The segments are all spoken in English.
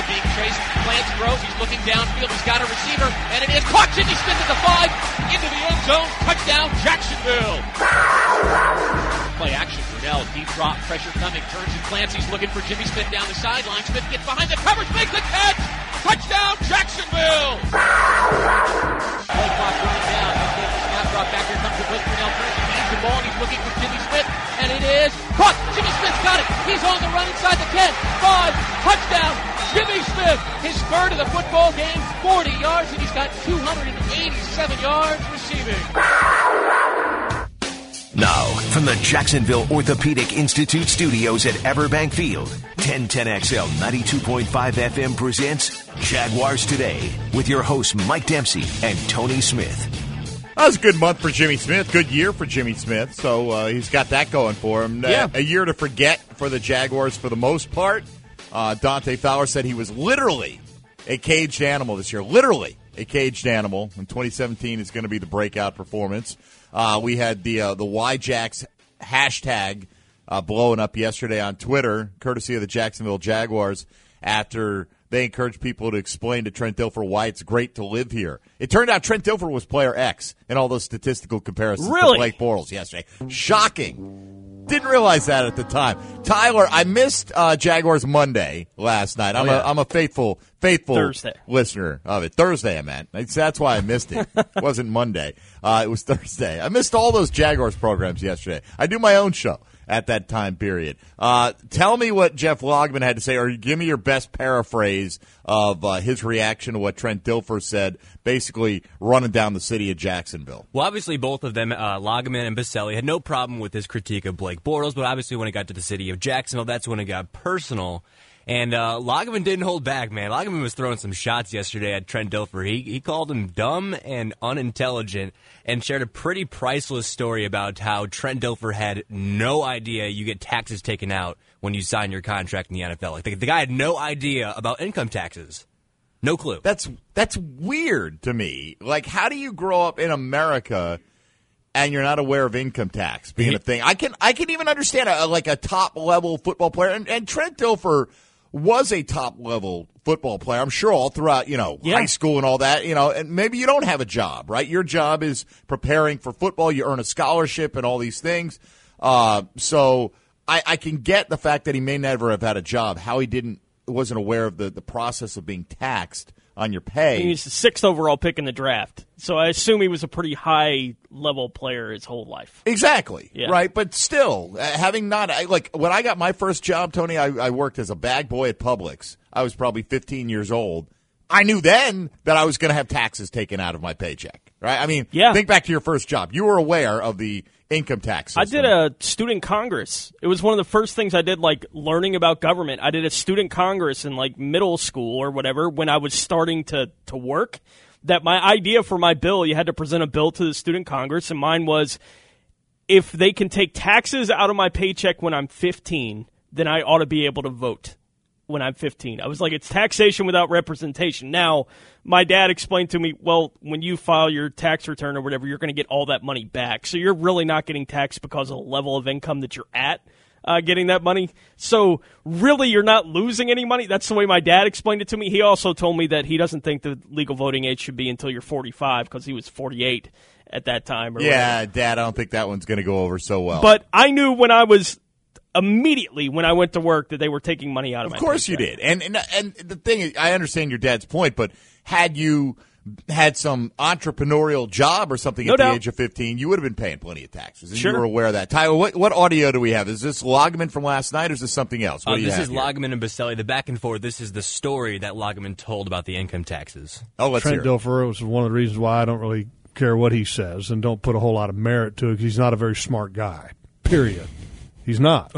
now being chased. Lance throws. He's looking downfield. He's got a receiver, and it is caught. Jimmy Smith at the 5, into the end zone. Touchdown, Jacksonville. Play action. Brunell, deep drop, pressure coming. Turns and Clancy's looking for Jimmy Smith down the sideline. Smith gets behind the covers, makes the catch. Touchdown, Jacksonville. Play clock running down. Okay, the snap drop back. Here comes the blitz. Brunell turns and hands the ball, and he's looking for Jimmy Smith, and it is caught. Jimmy Smith's got it. He's on the run inside the 10. 5, touchdown, Jimmy Smith. His third of the football game, 40 yards, and he's got 287 yards receiving. Now, from the Jacksonville Orthopedic Institute studios at Everbank Field, 1010XL 92.5 FM presents Jaguars Today with your hosts Mike Dempsey and Tony Smith. That was a good month for Jimmy Smith, good year for Jimmy Smith, so he's got that going for him. Yeah. A year to forget for the Jaguars for the most part. Dante Fowler said he was literally a caged animal this year, literally a caged animal, and 2017 is going to be the breakout performance. We had the YJacks hashtag blowing up yesterday on Twitter, courtesy of the Jacksonville Jaguars, after they encouraged people to explain to Trent Dilfer why it's great to live here. It turned out Trent Dilfer was player X in all those statistical comparisons to Blake Bortles yesterday. Shocking. Didn't realize that at the time. Tyler, I missed Jaguars Monday last night. I'm a faithful Thursday listener of it. Thursday, I meant. That's why I missed it. It wasn't Monday. It was Thursday. I missed all those Jaguars programs yesterday. I do my own show at that time period. Tell me what Jeff Logman had to say, or give me your best paraphrase of his reaction to what Trent Dilfer said, basically running down the city of Jacksonville. Well, obviously both of them, Logman and Baselli, had no problem with his critique of Blake Bortles, but obviously when it got to the city of Jacksonville, that's when it got personal. And Logman didn't hold back, man. Logman was throwing some shots yesterday at Trent Dilfer. He called him dumb and unintelligent and shared a pretty priceless story about how Trent Dilfer had no idea you get taxes taken out when you sign your contract in the NFL. Like the guy had no idea about income taxes. No clue. That's weird to me. Like, how do you grow up in America and you're not aware of income tax being a thing? I can even understand a top level football player, and Trent Dilfer was a top-level football player, I'm sure, all throughout, high school and all that, and maybe you don't have a job, right? Your job is preparing for football. You earn a scholarship and all these things. So I can get the fact that he may never have had a job, how he wasn't aware of the process of being taxed on your pay. He's the 6th overall pick in the draft, so I assume he was a pretty high-level player his whole life. Exactly, yeah. Right? But still, having not when I got my first job, Tony, I worked as a bag boy at Publix. I was probably 15 years old. I knew then that I was going to have taxes taken out of my paycheck, right? I mean, think back to your first job. You were aware of the income tax system. I did a student congress. It was one of the first things I did, learning about government. I did a student congress in, middle school or whatever when I was starting to work. That my idea for my bill, you had to present a bill to the student congress, and mine was, if they can take taxes out of my paycheck when I'm 15, then I ought to be able to vote when I'm 15. I was like, it's taxation without representation. Now, my dad explained to me, well, when you file your tax return or whatever, you're going to get all that money back. So you're really not getting taxed because of the level of income that you're at getting that money. So really, you're not losing any money. That's the way my dad explained it to me. He also told me that he doesn't think the legal voting age should be until you're 45 because he was 48 at that time. Whatever. Dad, I don't think that one's going to go over so well. But I knew immediately when I went to work that they were taking money out of my paycheck. Of course you did. And the thing is, I understand your dad's point, but had you had some entrepreneurial job or something at the age of 15, you would have been paying plenty of taxes. And you were aware of that. Tyler, what audio do we have? Is this Logman from last night or is this something else? This is Logman and Baselli. The back and forth, this is the story that Logman told about the income taxes. Oh, let's hear it. Trent Dilfer was one of the reasons why I don't really care what he says and don't put a whole lot of merit to it because he's not a very smart guy, period. He's not.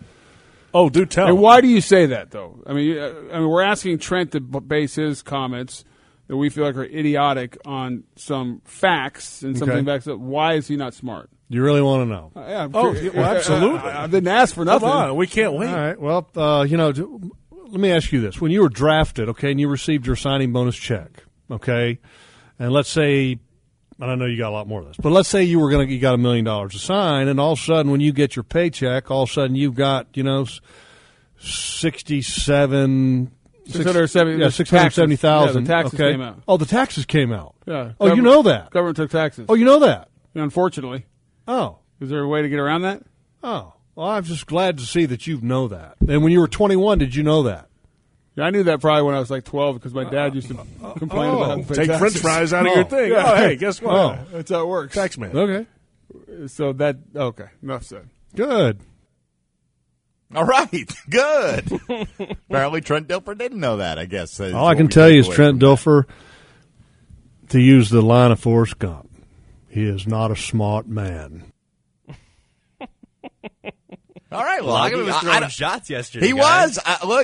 Oh, do tell. And why do you say that, though? I mean, we're asking Trent to base his comments that we feel like are idiotic on some facts and something backs up. Why is he not smart? You really want to know? Yeah, well, absolutely. I didn't ask for nothing. Come on, we can't wait. All right. Well, let me ask you this: when you were drafted, and you received your signing bonus check, and let's say, and I know you got a lot more of this, but let's say you got $1 million to sign, and all of a sudden, when you get your paycheck, all of a sudden you've got 67 $670,000. The taxes came out. Oh, the taxes came out. Yeah. Oh, you know that. Government took taxes. Oh, you know that. Unfortunately. Oh. Is there a way to get around that? Oh. Well, I'm just glad to see that you know that. And when you were 21, did you know that? Yeah, I knew that probably when I was like 12 because my dad used to complain about take French fries out of your thing. Yeah. Oh, hey, guess what? Oh. That's how it works. Tax man. Okay. So okay. Enough said. Good. All right, good. Apparently, Trent Dilfer didn't know that, I guess. All I can tell you is Trent Dilfer, to use the line of Forrest Gump, he is not a smart man. All right, well, Loggeman was throwing shots yesterday. He guys.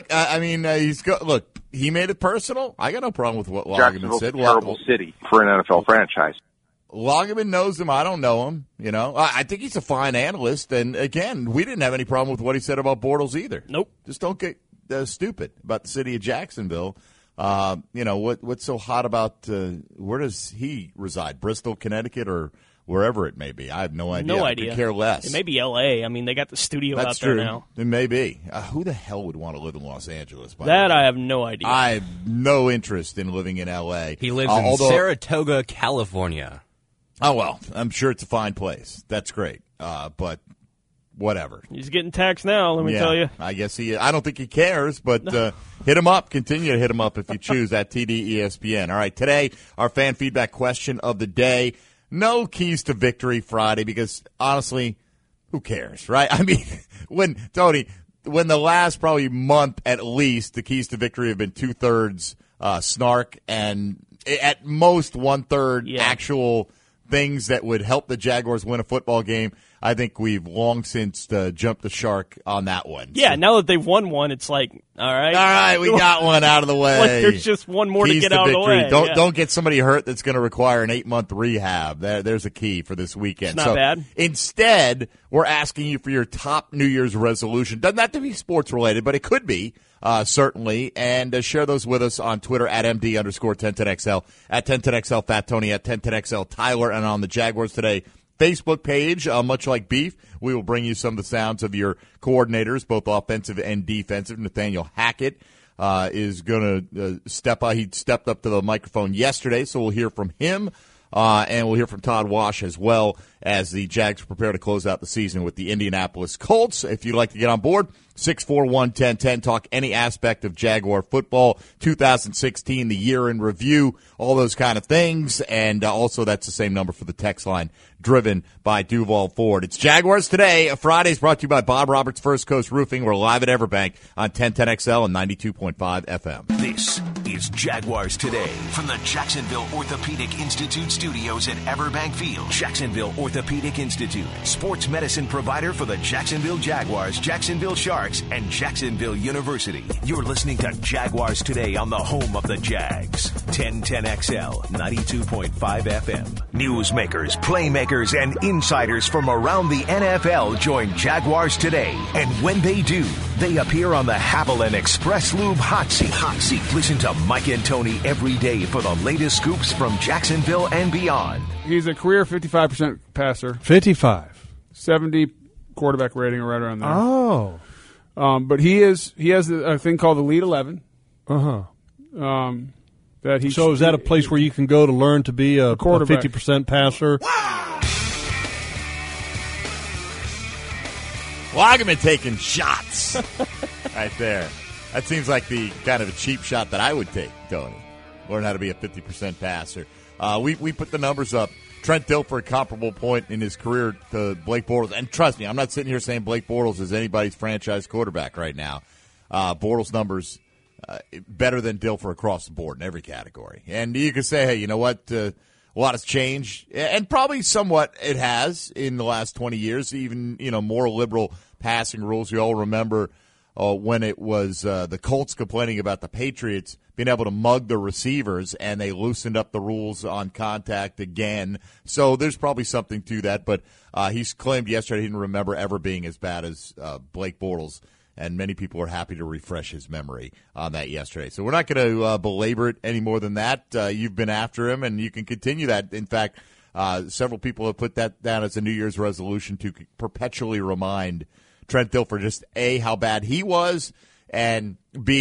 was. Look, he made it personal. I got no problem with what Loggeman said. Terrible city for an NFL franchise. Loggeman knows him. I don't know him. You know, I think he's a fine analyst. And again, we didn't have any problem with what he said about Bortles either. Nope. Just don't get stupid about the city of Jacksonville. What's so hot about where does he reside? Bristol, Connecticut, or wherever it may be. I have no idea. No I idea. could care less. It may be L.A. I mean, they got the studio That's out there true. now. It may be. Who the hell would want to live in Los Angeles? That I have no idea. I have no interest in living in L.A. He lives in Saratoga, California. Oh, well, I'm sure it's a fine place. That's great. But whatever. He's getting taxed now, let me tell you. I guess I don't think he cares, but hit him up. Continue to hit him up if you choose at TDESPN. All right, today, our fan feedback question of the day. No keys to victory Friday because, honestly, who cares, right? I mean, when the last probably month at least, the keys to victory have been 2/3 snark and at most 1/3 actual things that would help the Jaguars win a football game. I think we've long since jumped the shark on that one. Yeah, so, now that they've won one, it's like, all right, we got one out of the way. Like there's just one more Keys to get out victory. of the way. Don't get somebody hurt that's going to require an 8-month rehab. There's a key for this weekend. It's not bad. Instead, we're asking you for your top New Year's resolution. Doesn't have to be sports related, but it could be. Certainly, and share those with us on Twitter at MD_1010XL, at 1010XL Fat Tony, at 1010XL Tyler, and on the Jaguars Today Facebook page. Much like Beef, we will bring you some of the sounds of your coordinators, both offensive and defensive. Nathaniel Hackett is going to step up. He stepped up to the microphone yesterday, so we'll hear from him. And we'll hear from Todd Wash as well as the Jags prepare to close out the season with the Indianapolis Colts. If you'd like to get on board, 641-1010, talk any aspect of Jaguar football, 2016, the year in review, all those kind of things. And also that's the same number for the text line, driven by Duval Ford. It's Jaguars Today. Friday's brought to you by Bob Roberts First Coast Roofing. We're live at Everbank on 1010XL and 92.5 FM. This is Jaguars Today from the Jacksonville Orthopedic Institute studios at Everbank Field. Jacksonville Orthopedic Institute, sports medicine provider for the Jacksonville Jaguars, Jacksonville Sharks, and Jacksonville University. You're listening to Jaguars Today on the home of the Jags. 1010XL, 92.5 FM. Newsmakers, playmakers, and insiders from around the NFL join Jaguars Today. And when they do, they appear on the Haviland Express Lube Hot Seat. Listen to Mike and Tony every day for the latest scoops from Jacksonville and beyond. He's a career 55% passer. 55. 70 quarterback rating or right around there. Oh. But he has a thing called the Lead 11. So Is that a place where you can go to learn to be a quarterback, 50% passer? Loggeman taking shots right there. That seems like the kind of a cheap shot that I would take, Tony. Learn how to be a 50% passer. We put the numbers up. Trent Dilfer, a comparable point in his career to Blake Bortles. And trust me, I'm not sitting here saying Blake Bortles is anybody's franchise quarterback right now. Bortles' numbers better than Dilfer across the board in every category. And you could say, hey, you know what? A lot has changed, and probably somewhat it has in the last 20 years, even more liberal passing rules. You all remember when it was the Colts complaining about the Patriots being able to mug the receivers, and they loosened up the rules on contact again. So there's probably something to that, but he's claimed yesterday he didn't remember ever being as bad as Blake Bortles, and many people are happy to refresh his memory on that yesterday. So we're not going to belabor it any more than that. You've been after him, and you can continue that. In fact, several people have put that down as a New Year's resolution to perpetually remind Trent Dilfer just, A, how bad he was, and B,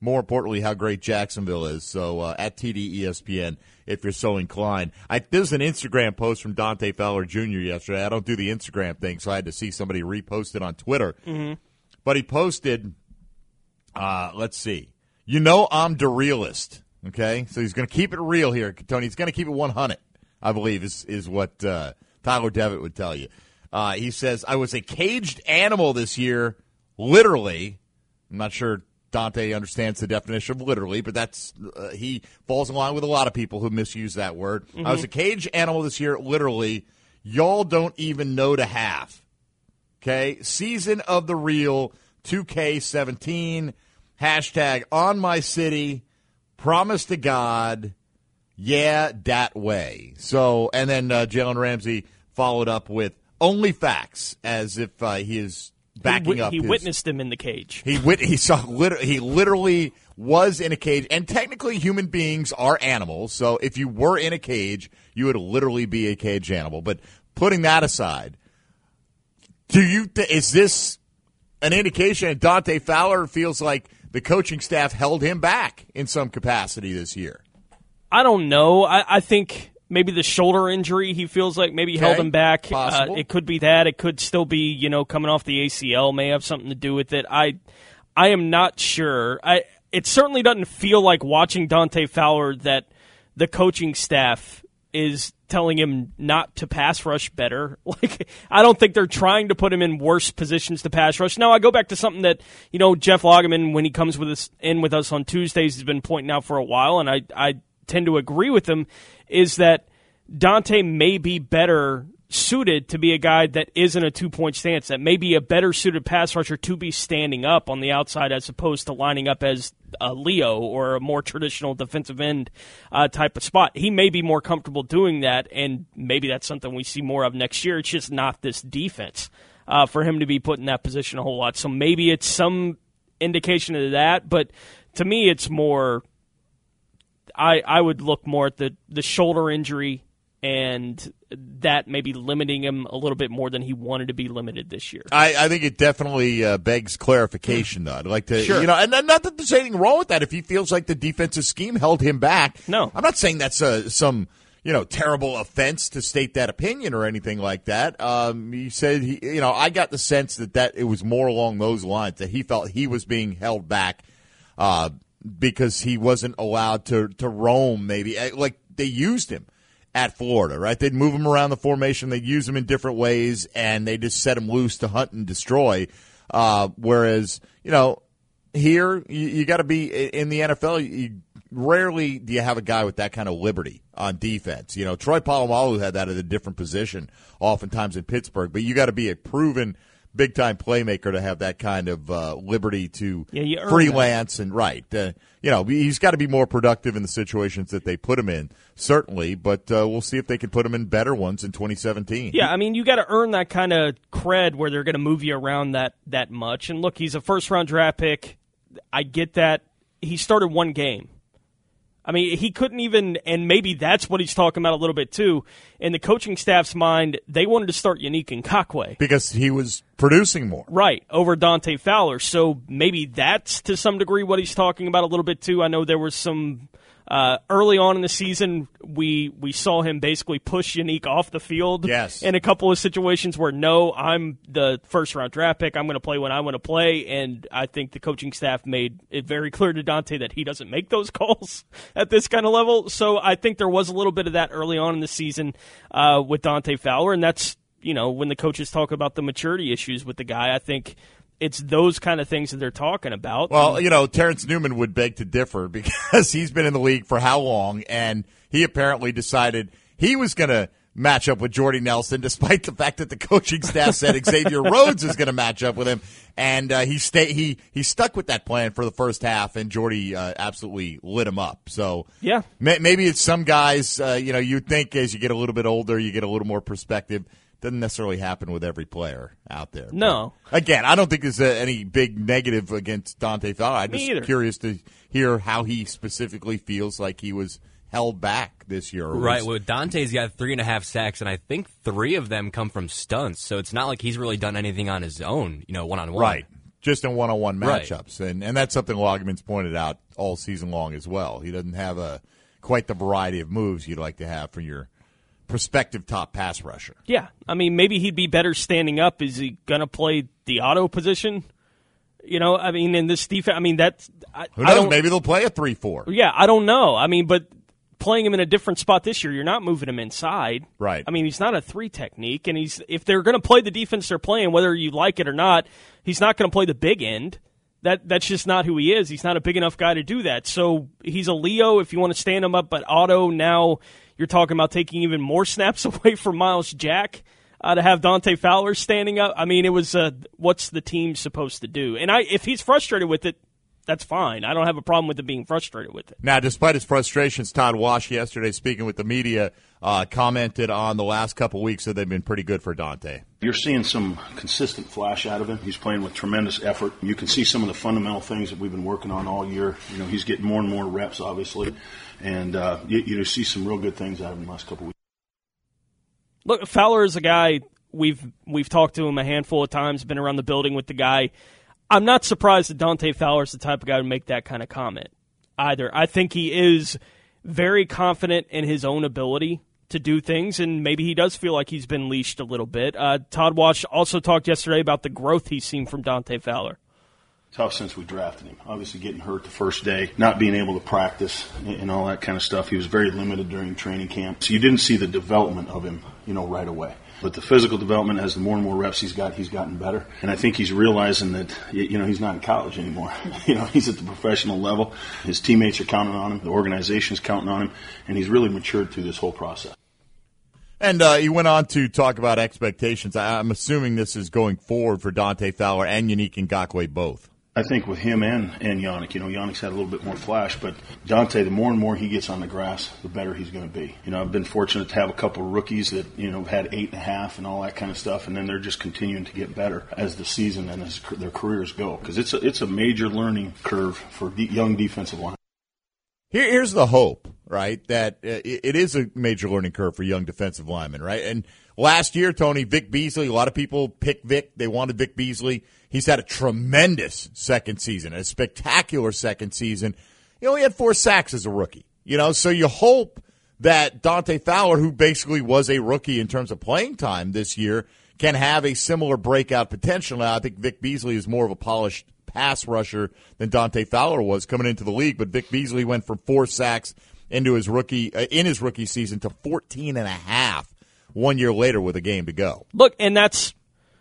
more importantly, how great Jacksonville is. So at TD ESPN, if you're so inclined. There's an Instagram post from Dante Fowler Jr. yesterday. I don't do the Instagram thing, so I had to see somebody repost it on Twitter. Mm-hmm. But he posted, let's see. You know I'm the realist, okay? So he's going to keep it real here, Tony. He's going to keep it 100, I believe, is what Tyler Devitt would tell you. He says, I was a caged animal this year, literally. I'm not sure Dante understands the definition of literally, but that's he falls in line with a lot of people who misuse that word. Mm-hmm. I was a caged animal this year, literally. Y'all don't even know the half. Okay? Season of the real 2K17. Hashtag on my city. Promise to God. Yeah, that way. So, and then Jalen Ramsey followed up with only facts, as if he is backing up. He witnessed him in the cage. He literally was in a cage, and technically human beings are animals. So if you were in a cage, you would literally be a cage animal. But putting that aside, is this an indication that Dante Fowler feels like the coaching staff held him back in some capacity this year? I don't know. I think maybe the shoulder injury, he feels like maybe held him back. It could be that. It could still be, coming off the ACL may have something to do with it. I am not sure. It certainly doesn't feel like watching Dante Fowler that the coaching staff is telling him not to pass rush better. Like, I don't think they're trying to put him in worse positions to pass rush. Now, I go back to something that, Jeff Lageman, when he comes in with us on Tuesdays, has been pointing out for a while, and I tend to agree with him, is that Dante may be better suited to be a guy that isn't a two-point stance, that may be a better suited pass rusher to be standing up on the outside as opposed to lining up as a Leo or a more traditional defensive end type of spot. He may be more comfortable doing that, and maybe that's something we see more of next year. It's just not this defense for him to be put in that position a whole lot. So maybe it's some indication of that, but to me it's more I would look more at the shoulder injury and that maybe limiting him a little bit more than he wanted to be limited this year. I think it definitely begs clarification, though. I'd like to, and not that there's anything wrong with that if he feels like the defensive scheme held him back. No. I'm not saying that's some, terrible offense to state that opinion or anything like that. He said, I got the sense that it was more along those lines, that he felt he was being held back because he wasn't allowed to roam, maybe. Like, they used him at Florida, right? They'd move him around the formation. They'd use him in different ways, and they just set him loose to hunt and destroy. Whereas, here you got to be in the NFL. Rarely do you have a guy with that kind of liberty on defense. Troy Polamalu had that at a different position, oftentimes in Pittsburgh. But you got to be a proven big-time playmaker to have that kind of liberty to freelance and he's got to be more productive in the situations that they put him in, certainly, but we'll see if they can put him in better ones in 2017. Yeah, I mean, you got to earn that kind of cred where they're going to move you around that much. And look, he's a first-round draft pick. I get that. He started one game. I mean, he couldn't even, and maybe that's what he's talking about a little bit too. In the coaching staff's mind, they wanted to start Yannick Ngakoue because he was producing more, right, over Dante Fowler. So maybe that's to some degree what he's talking about a little bit too. I know there was some early on in the season we saw him basically push Yannick off the field. Yes. In a couple of situations where I'm the first round draft pick. I'm going to play when I want to play, and I think the coaching staff made it very clear to Dante that he doesn't make those calls at this kind of level. So I think there was a little bit of that early on in the season with Dante Fowler, and that's when the coaches talk about the maturity issues with the guy. I think it's those kind of things that they're talking about. Well, Terrence Newman would beg to differ because he's been in the league for how long, and he apparently decided he was going to match up with Jordy Nelson, despite the fact that the coaching staff said Xavier Rhodes is going to match up with him, and he stuck with that plan for the first half, and Jordy absolutely lit him up. So yeah, maybe it's some guys. You think as you get a little bit older, you get a little more perspective. Doesn't necessarily happen with every player out there. No. But again, I don't think there's any big negative against Dante Fowler. I'm just curious to hear how he specifically feels like he was held back this year. Right. Well, Dante's got 3.5 sacks, and I think 3 of them come from stunts. So it's not like he's really done anything on his own, one-on-one. Right. just in one-on-one Right. matchups. And that's something Loggeman's pointed out all season long as well. He doesn't have quite the variety of moves you'd like to have for your prospective top pass rusher. Yeah, I mean, maybe he'd be better standing up. Is he going to play the auto position? You know, I mean, in this defense, I mean, that's... Who knows? Maybe they'll play a 3-4. Yeah, I don't know. I mean, but playing him in a different spot this year, you're not moving him inside. Right. I mean, he's not a 3 technique, and if they're going to play the defense they're playing, whether you like it or not, he's not going to play the big end. That's just not who he is. He's not a big enough guy to do that. So he's a Leo if you want to stand him up, but auto, now you're talking about taking even more snaps away from Miles Jack to have Dante Fowler standing up. I mean, it was what's the team supposed to do? And if he's frustrated with it, that's fine. I don't have a problem with him being frustrated with it. Now, despite his frustrations, Todd Wash yesterday, speaking with the media, commented on the last couple weeks that they've been pretty good for Dante. You're seeing some consistent flash out of him. He's playing with tremendous effort. You can see some of the fundamental things that we've been working on all year. You know, he's getting more and more reps, obviously, and you see some real good things out of him the last couple weeks. Look, Fowler is a guy we've talked to him a handful of times, been around the building with the guy. I'm not surprised that Dante Fowler is the type of guy to make that kind of comment either. I think he is very confident in his own ability to do things, and maybe he does feel like he's been leashed a little bit. Todd Wash also talked yesterday about the growth he's seen from Dante Fowler. Tough since we drafted him. Obviously getting hurt the first day, not being able to practice and all that kind of stuff. He was very limited during training camp. So you didn't see the development of him, right away. But the physical development, as the more and more reps he's gotten better. And I think he's realizing that, he's not in college anymore. He's at the professional level. His teammates are counting on him. The organization's counting on him. And he's really matured through this whole process. And he went on to talk about expectations. I'm assuming this is going forward for Dante Fowler and Yannick Ngakoue both. I think with him and Yannick, Yannick's had a little bit more flash, but Dante, the more and more he gets on the grass, the better he's going to be. I've been fortunate to have a couple of rookies that, have had 8.5 and all that kind of stuff, and then they're just continuing to get better as the season and as their careers go, because it's a major learning curve for young defensive line. Here's the hope, right, that it is a major learning curve for young defensive linemen, right? And last year, Tony, Vic Beasley, a lot of people picked Vic. They wanted Vic Beasley. He's had a tremendous second season, a spectacular second season. He only had 4 sacks as a rookie, so you hope that Dante Fowler, who basically was a rookie in terms of playing time this year, can have a similar breakout potential. Now, I think Vic Beasley is more of a polished pass rusher than Dante Fowler was coming into the league, but Vic Beasley went from 4 sacks in his rookie season to 14.5 1 year later with a game to go. Look, and that's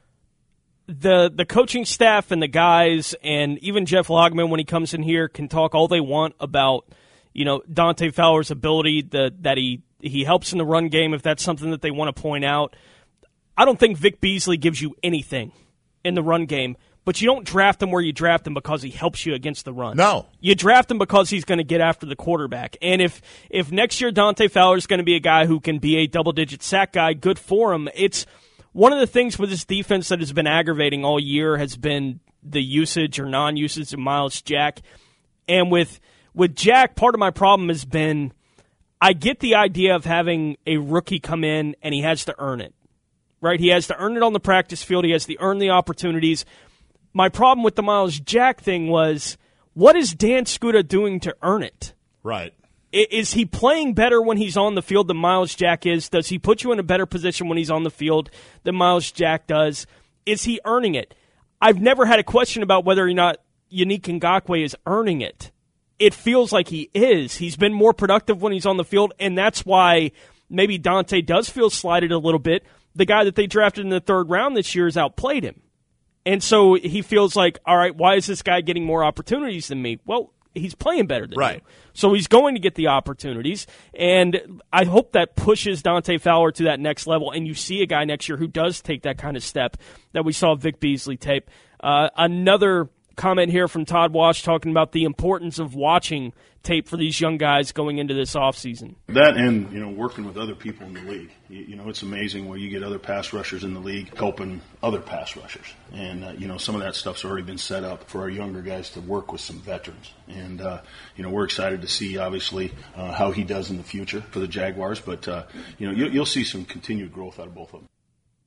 the coaching staff and the guys, and even Jeff Loggeman, when he comes in here, can talk all they want about Dante Fowler's ability, that he helps in the run game, if that's something that they want to point out. I don't think Vic Beasley gives you anything in the run game, but you don't draft him where you draft him because he helps you against the run. No. You draft him because he's going to get after the quarterback. And if next year Dante Fowler is going to be a guy who can be a double-digit sack guy, good for him. It's one of the things with this defense that has been aggravating all year has been the usage or non-usage of Miles Jack. And with Jack, part of my problem has been I get the idea of having a rookie come in and he has to earn it. Right? He has to earn it on the practice field. He has to earn the opportunities. My problem with the Miles Jack thing was, what is Dan Skuta doing to earn it? Right. Is he playing better when he's on the field than Miles Jack is? Does he put you in a better position when he's on the field than Miles Jack does? Is he earning it? I've never had a question about whether or not Yannick Ngakoue is earning it. It feels like he is. He's been more productive when he's on the field, and that's why maybe Dante does feel slighted a little bit. The guy that they drafted in the 3rd round this year has outplayed him. And so he feels like, all right, why is this guy getting more opportunities than me? Well, he's playing better than you. So he's going to get the opportunities, and I hope that pushes Dante Fowler to that next level, and you see a guy next year who does take that kind of step that we saw Vic Beasley tape. Another comment here from Todd Wash talking about the importance of watching tape for these young guys going into this offseason. That and, working with other people in the league. It's amazing where you get other pass rushers in the league helping other pass rushers. And, some of that stuff's already been set up for our younger guys to work with some veterans. And, we're excited to see, obviously, how he does in the future for the Jaguars. But, you'll see some continued growth out of both of them.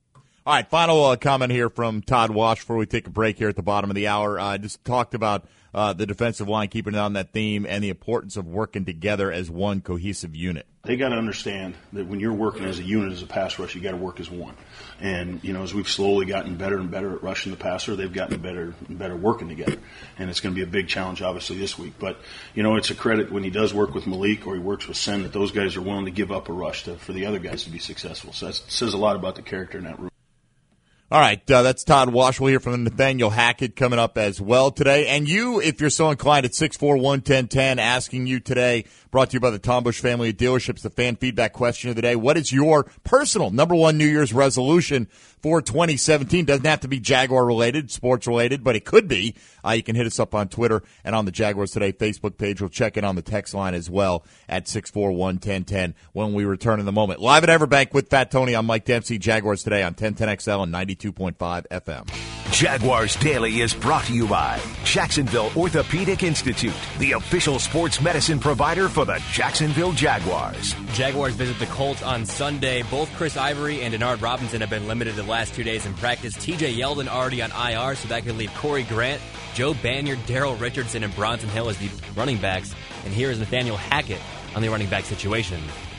All right, final comment here from Todd Wash before we take a break here at the bottom of the hour. Just talked about the defensive line, keeping it on that theme, and the importance of working together as one cohesive unit. They got to understand that when you're working as a unit, as a pass rush, you got to work as one. And, as we've slowly gotten better and better at rushing the passer, they've gotten better and better working together. And it's going to be a big challenge, obviously, this week. But, it's a credit when he does work with Malik or he works with Sen that those guys are willing to give up a rush for the other guys to be successful. So that says a lot about the character in that room. All right, that's Todd Wash. We'll hear from Nathaniel Hackett coming up as well today. And you, if you're so inclined, at 641-1010, asking you today, brought to you by the Tom Bush family of dealerships, the fan feedback question of the day. What is your personal number one New Year's resolution for 2017? Doesn't have to be Jaguar-related, sports-related, but it could be. You can hit us up on Twitter and on the Jaguars Today Facebook page. We'll check in on the text line as well at 641-1010 when we return in the moment. Live at Everbank with Fat Tony. I'm Mike Dempsey. Jaguars Today on 1010XL and 92.5 FM. Jaguars Daily is brought to you by Jacksonville Orthopedic Institute, the official sports medicine provider for the Jacksonville Jaguars. Jaguars visit the Colts on Sunday. Both Chris Ivory and Denard Robinson have been limited the last 2 days in practice. TJ Yeldon already on IR, so that could leave Corey Grant, Joe Banyard, Darrell Richardson, and Bronson Hill as the running backs. And here is Nathaniel Hackett on the running back situation.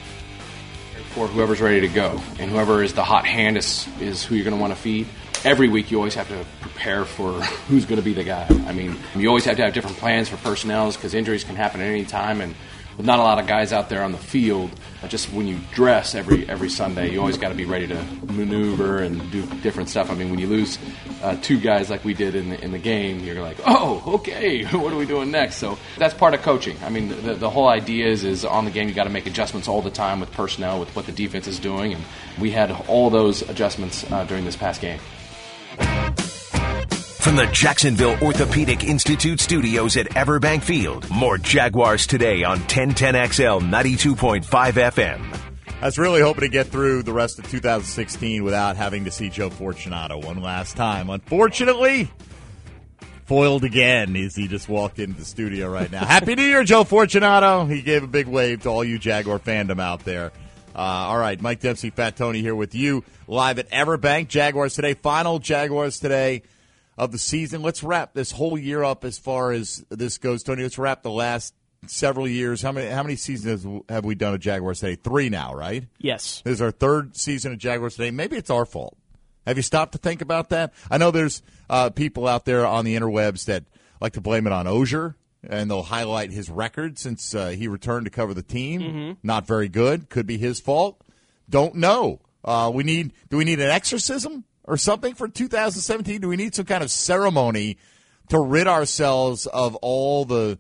For whoever's ready to go, and whoever is the hot hand is who you're going to want to feed. Every week you always have to prepare for who's going to be the guy. I mean, you always have to have different plans for personnel because injuries can happen at any time, and with not a lot of guys out there on the field, just when you dress every Sunday, you always got to be ready to maneuver and do different stuff. I mean, when you lose two guys like we did in the game, you're like, oh, okay, what are we doing next? So that's part of coaching. I mean, the whole idea is on the game you got to make adjustments all the time with personnel, with what the defense is doing, and we had all those adjustments during this past game. From the Jacksonville Orthopedic Institute studios at Everbank Field, more Jaguars Today on 1010XL 92.5 FM. I was really hoping to get through the rest of 2016 without having to see Joe Fortunato one last time. Unfortunately, foiled again as he just walked into the studio right now. Happy New Year, Joe Fortunato. He gave a big wave to all you Jaguar fandom out there. All right, Mike Dempsey, Fat Tony here with you live at Everbank. Jaguars Today, final Jaguars Today of the season. Let's wrap this whole year up as far as this goes, Tony. Let's wrap the last several years. How many seasons have we done of Jaguars Today? 3 now, right? Yes. This is our 3rd season of Jaguars Today. Maybe it's our fault. Have you stopped to think about that? I know there's people out there on the interwebs that like to blame it on Ogier, and they'll highlight his record since he returned to cover the team. Mm-hmm. Not very good. Could be his fault. Don't know. Do we need an exorcism or something for 2017? Do we need some kind of ceremony to rid ourselves of all the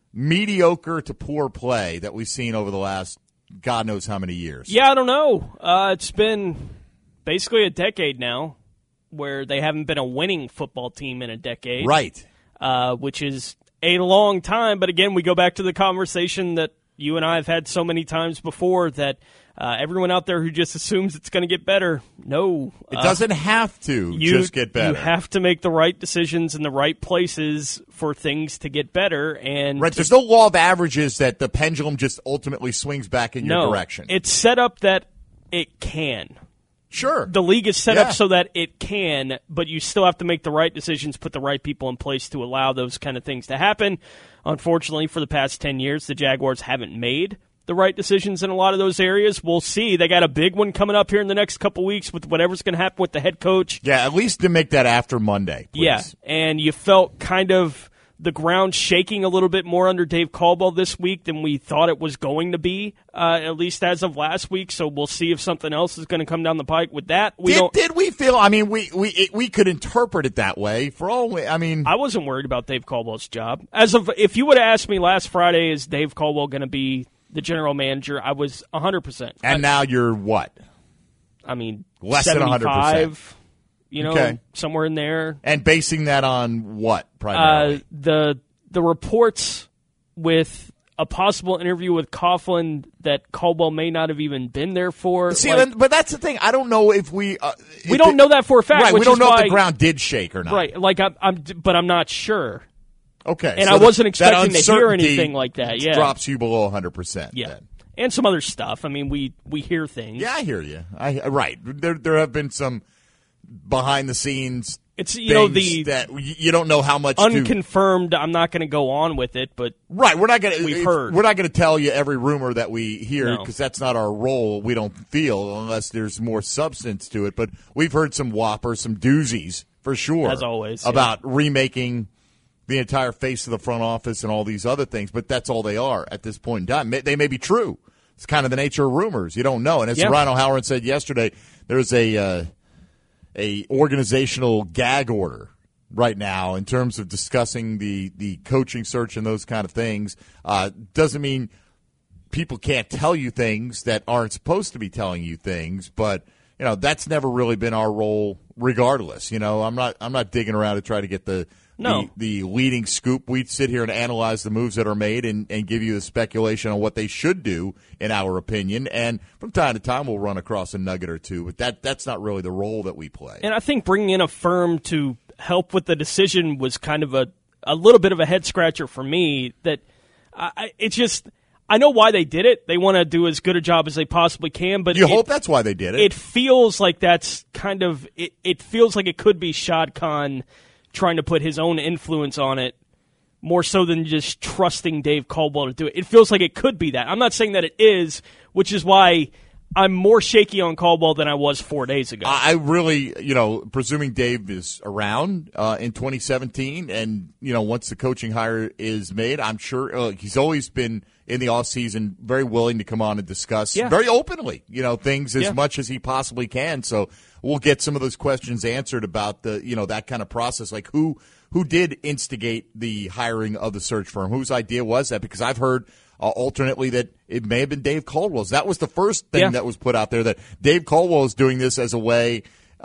mediocre to poor play that we've seen over the last God knows how many years? Yeah, I don't know. It's been basically a decade now where they haven't been a winning football team in a decade. Right. Which is a long time. But again, we go back to the conversation that you and I have had so many times before that everyone out there who just assumes it's going to get better, no. It doesn't have to just get better. You have to make the right decisions in the right places for things to get better. And right, there's no law of averages that the pendulum just ultimately swings back in your direction. It's set up that it can. Sure. The league is set up so that it can, but you still have to make the right decisions, put the right people in place to allow those kind of things to happen. Unfortunately, for the past 10 years, the Jaguars haven't made the right decisions in a lot of those areas. We'll see. They got a big one coming up here in the next couple weeks with whatever's going to happen with the head coach. Yeah, at least to make that after Monday, please. Yeah, and you felt kind of the ground shaking a little bit more under Dave Caldwell this week than we thought it was going to be, at least as of last week. So we'll see if something else is going to come down the pike with that. Did we feel? I mean, we could interpret it that way. For all, I mean, I wasn't worried about Dave Caldwell's job. If you would have asked me last Friday, is Dave Caldwell going to be the general manager? I was 100%. And now you're what? I mean, less than 100%. You know, somewhere in there. And basing that on what, primarily? The reports with a possible interview with Coughlin that Caldwell may not have even been there for. See, but that's the thing. I don't know if we don't know that for a fact. Right, which we don't is know why, if the ground did shake or not. Right, like but I'm not sure. Okay. And so I wasn't expecting to hear anything like that. Yeah. Drops you below 100%. Yeah. Then. And some other stuff. I mean, we hear things. Yeah, I hear you. Right. There have been some behind the scenes. It's that you don't know how much unconfirmed. I'm not going to go on with it, but right, we're not going to tell you every rumor that we hear because that's not our role. We don't feel unless there's more substance to it. But we've heard some whoppers, some doozies for sure, as always, about remaking the entire face of the front office and all these other things. But that's all they are at this point in time. They may be true. It's kind of the nature of rumors. You don't know. And as Ryan O'Halloran said yesterday, there's a organizational gag order right now in terms of discussing the coaching search and those kind of things. Doesn't mean people can't tell you things that aren't supposed to be telling you things, but that's never really been our role regardless. I'm not digging around to try to get the leading scoop. We sit here and analyze the moves that are made and give you the speculation on what they should do, in our opinion. And from time to time, we'll run across a nugget or two, but that's not really the role that we play. And I think bringing in a firm to help with the decision was kind of a little bit of a head-scratcher for me. That I know why they did it. They want to do as good a job as they possibly can. But you hope that's why they did it. It feels like that's kind of – it feels like it could be Shad Khan – trying to put his own influence on it more so than just trusting Dave Caldwell to do it. It feels like it could be that. I'm not saying that it is, which is why I'm more shaky on Caldwell than I was 4 days ago. I really, presuming Dave is around in 2017 and, once the coaching hire is made, I'm sure he's always been in the offseason very willing to come on and discuss very openly, things as much as he possibly can. So we'll get some of those questions answered about the, that kind of process, like who did instigate the hiring of the search firm, whose idea was that? Because I've heard alternately that it may have been Dave Caldwell's. That was the first thing that was put out there, that Dave Caldwell is doing this as a way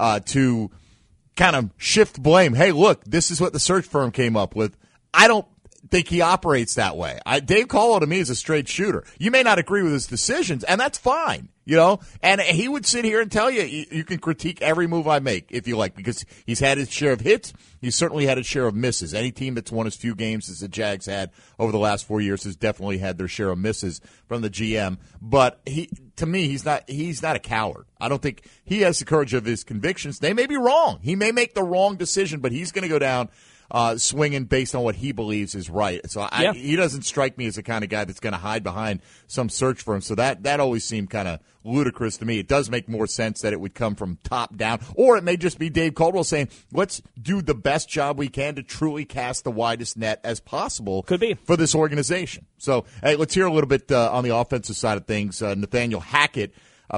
to kind of shift blame. Hey, look, this is what the search firm came up with. I don't think he operates that way. Dave Caldwell to me is a straight shooter. You may not agree with his decisions, and that's fine. And he would sit here and tell you, you can critique every move I make if you like, because he's had his share of hits. He's certainly had his share of misses. Any team that's won as few games as the Jags had over the last 4 years has definitely had their share of misses from the GM. But to me, he's not a coward. I don't think he has the courage of his convictions. They may be wrong. He may make the wrong decision, but he's going to go down swinging based on what he believes is right. So he doesn't strike me as the kind of guy that's going to hide behind some search firm. So that always seemed kind of ludicrous to me. It does make more sense that it would come from top down, or it may just be Dave Caldwell saying, let's do the best job we can to truly cast the widest net as possible. Could be. For this organization. So hey, let's hear a little bit on the offensive side of things. Nathaniel Hackett,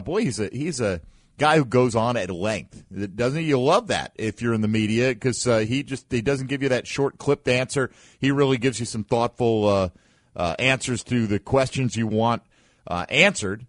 he's a guy who goes on at length, doesn't he? You love that if you're in the media, because he doesn't give you that short clipped answer. He really gives you some thoughtful answers to the questions you want answered.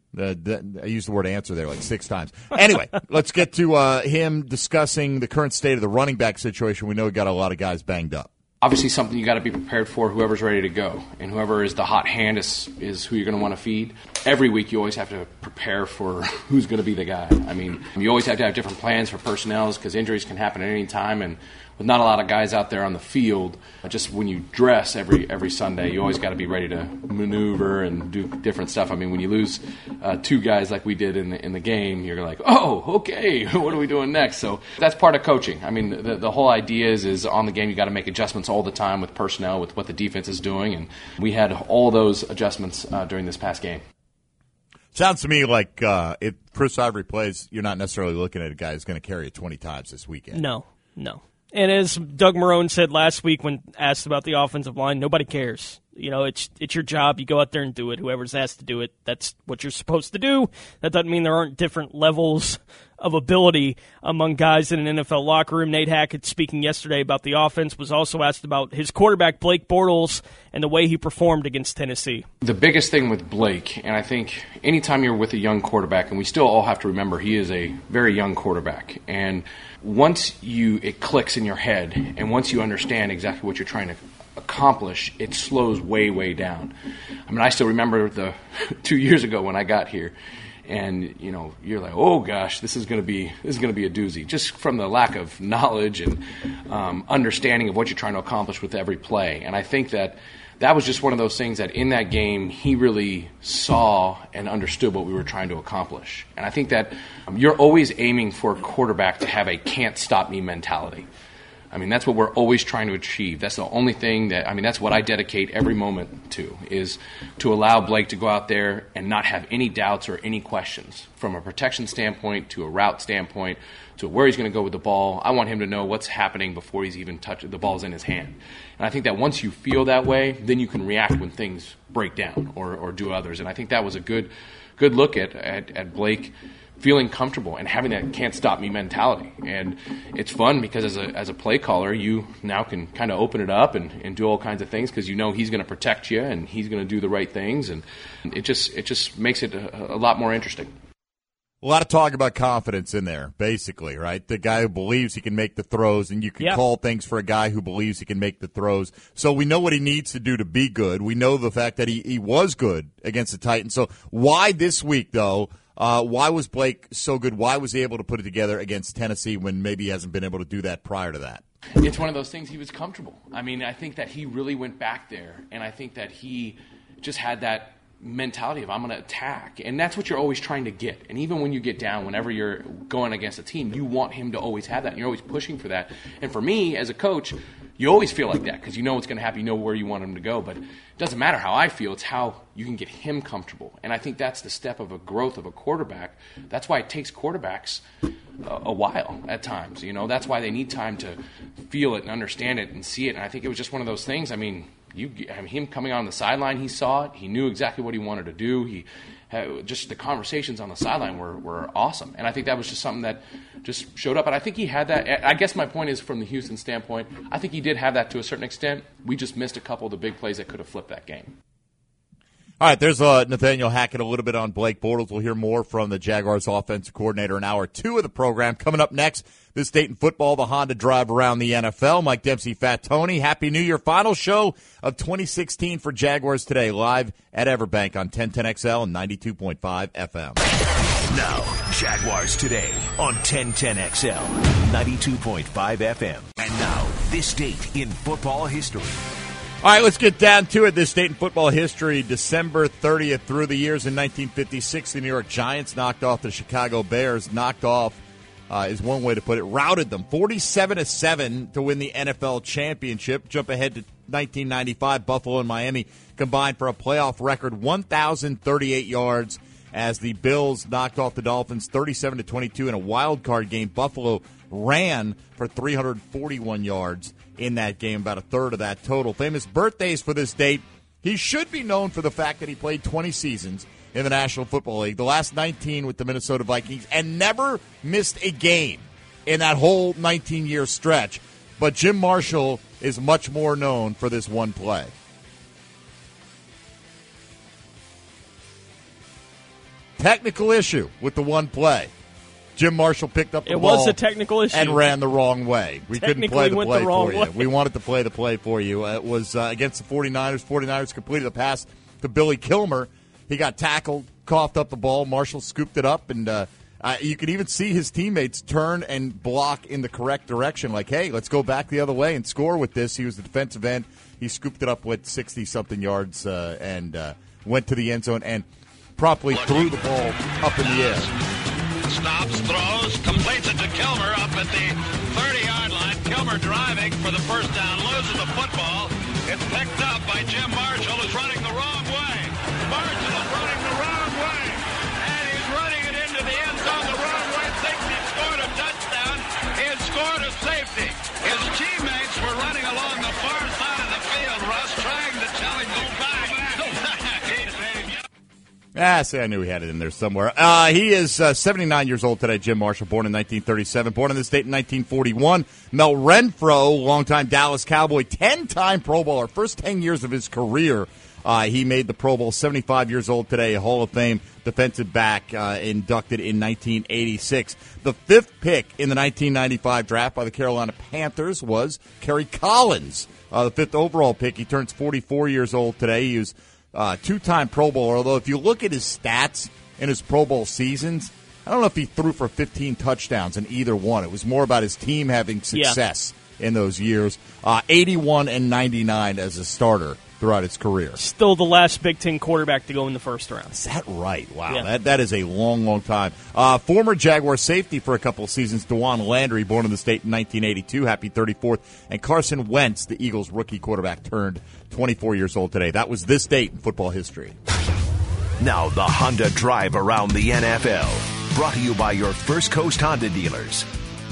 I used the word answer there like 6 times. Anyway, let's get to him discussing the current state of the running back situation. We know we got a lot of guys banged up. Obviously something you got to be prepared for, whoever's ready to go. And whoever is the hot hand is who you're going to want to feed. Every week you always have to prepare for who's going to be the guy. I mean, you always have to have different plans for personnel because injuries can happen at any time. And with not a lot of guys out there on the field, just when you dress every Sunday, you always got to be ready to maneuver and do different stuff. I mean, when you lose 2 guys like we did in the game, you're like, oh, okay, what are we doing next? So that's part of coaching. I mean, the whole idea is on the game you got to make adjustments all the time with personnel, with what the defense is doing, and we had all those adjustments during this past game. Sounds to me like if Chris Ivory plays, you're not necessarily looking at a guy who's going to carry it 20 times this weekend. No. And as Doug Marrone said last week when asked about the offensive line, nobody cares. It's your job. You go out there and do it. Whoever's asked to do it, that's what you're supposed to do. That doesn't mean there aren't different levels of ability among guys in an NFL locker room. Nate Hackett, speaking yesterday about the offense, was also asked about his quarterback, Blake Bortles, and the way he performed against Tennessee. The biggest thing with Blake, and I think anytime you're with a young quarterback, and we still all have to remember he is a very young quarterback, and once it clicks in your head, and once you understand exactly what you're trying to accomplish, it slows way, way down. I mean, I still remember 2 years ago when I got here, and you're like, oh gosh, this is going to be a doozy, just from the lack of knowledge and understanding of what you're trying to accomplish with every play. And I think that was just one of those things that in that game he really saw and understood what we were trying to accomplish. And I think that you're always aiming for a quarterback to have a can't stop me mentality. I mean, that's what we're always trying to achieve. That's the only thing that's what I dedicate every moment to, is to allow Blake to go out there and not have any doubts or any questions from a protection standpoint to a route standpoint to where he's going to go with the ball. I want him to know what's happening before he's even touched the ball's in his hand. And I think that once you feel that way, then you can react when things break down or do others. And I think that was a good look at Blake feeling comfortable and having that can't stop me mentality. And it's fun because as a play caller, you now can kind of open it up and do all kinds of things because he's going to protect you and he's going to do the right things. And it just makes it a lot more interesting. A lot of talk about confidence in there, basically, right? The guy who believes he can make the throws, and you can call things for a guy who believes he can make the throws. So we know what he needs to do to be good. We know the fact that he was good against the Titans. So why this week, though? Why was Blake so good? Why was he able to put it together against Tennessee when maybe he hasn't been able to do that prior to that? It's one of those things. He was comfortable. I mean, I think that he really went back there, and I think that he just had that mentality of I'm going to attack, and that's what you're always trying to get. And even when you get down, whenever you're going against a team, you want him to always have that, and you're always pushing for that. And for me, as a coach, you always feel like that because you know what's going to happen, you know where you want him to go. But it doesn't matter how I feel, it's how you can get him comfortable. And I think that's the step of a growth of a quarterback. That's why it takes quarterbacks a while at times. That's why they need time to feel it and understand it and see it. And I think it was just one of those things. I mean, him coming on the sideline, he saw it. He knew exactly what he wanted to do. Just the conversations on the sideline were awesome. And I think that was just something that just showed up. And I think he had that. I guess my point is, from the Houston standpoint, I think he did have that to a certain extent. We just missed a couple of the big plays that could have flipped that game. All right, there's Nathaniel Hackett a little bit on Blake Bortles. We'll hear more from the Jaguars offensive coordinator in hour 2 of the program. Coming up next, this Dayton football, the Honda drive around the NFL. Mike Dempsey, Fat Tony. Happy New Year. Final show of 2016 for Jaguars Today, live at Everbank on 1010XL and 92.5 FM. Now, Jaguars Today on 1010XL, 92.5 FM. And now, this date in football history. All right, let's get down to it. This Dayton football history, December 30th through the years in 1956, the New York Giants knocked off the Chicago Bears. Knocked off is one way to put it. Routed them 47-7 to win the NFL championship. Jump ahead to 1995, Buffalo and Miami combined for a playoff record 1,038 yards as the Bills knocked off the Dolphins 37-22 in a wild card game. Buffalo ran for 341 yards in that game, about a third of that total. Famous birthdays for this date. He should be known for the fact that he played 20 seasons in the National Football League, the last 19 with the Minnesota Vikings, and never missed a game in that whole 19-year stretch. But Jim Marshall is much more known for this one play. Technical issue with the one play. Jim Marshall picked up the ball. It was a technical issue. And ran the wrong way. We couldn't play the play for you. Way. We wanted to play the play for you. It was against the 49ers. 49ers completed the pass to Billy Kilmer. He got tackled, coughed up the ball. Marshall scooped it up, and you could even see his teammates turn and block in the correct direction. Like, hey, let's go back the other way and score with this. He was the defensive end. He scooped it up with 60-something yards and went to the end zone and promptly threw the ball up in the air. Stops, throws, completes it to Kilmer up at the 30-yard line. Kilmer driving for the first down, loses the football. It's picked up by Jim Marshall, who's running the wrong way. Marshall is running the wrong way, and he's running it into the end zone the wrong way. Thinks he scored a touchdown. He had scored a safety. His teammates were running along the far side of the field, Russ, trying to tell him, go back, go back. See, I knew he had it in there somewhere. He is 79 years old today, Jim Marshall, born in 1937. Born in this state in 1941. Mel Renfro, longtime Dallas Cowboy, 10-time Pro Bowler. First 10 years of his career, he made the Pro Bowl. 75 years old today, a Hall of Fame defensive back, inducted in 1986. The fifth pick in the 1995 draft by the Carolina Panthers was Kerry Collins, the fifth overall pick. He turns 44 years old today. He was two-time Pro Bowler, although if you look at his stats, in his Pro Bowl seasons, I don't know if he threw for 15 touchdowns in either one. It was more about his team having success in those years. 81 and 99 as a starter throughout his career. Still the last Big Ten quarterback to go in the first round. Is that right? Wow, Yeah. that is a long, long time. Former Jaguar safety for a couple of seasons, DeJuan Landry, born in the state in 1982, happy 34th, and Carson Wentz, the Eagles' rookie quarterback, turned 24 years old today. That was this date in football history. Now the Honda Drive around the NFL, brought to you by your First Coast Honda dealers.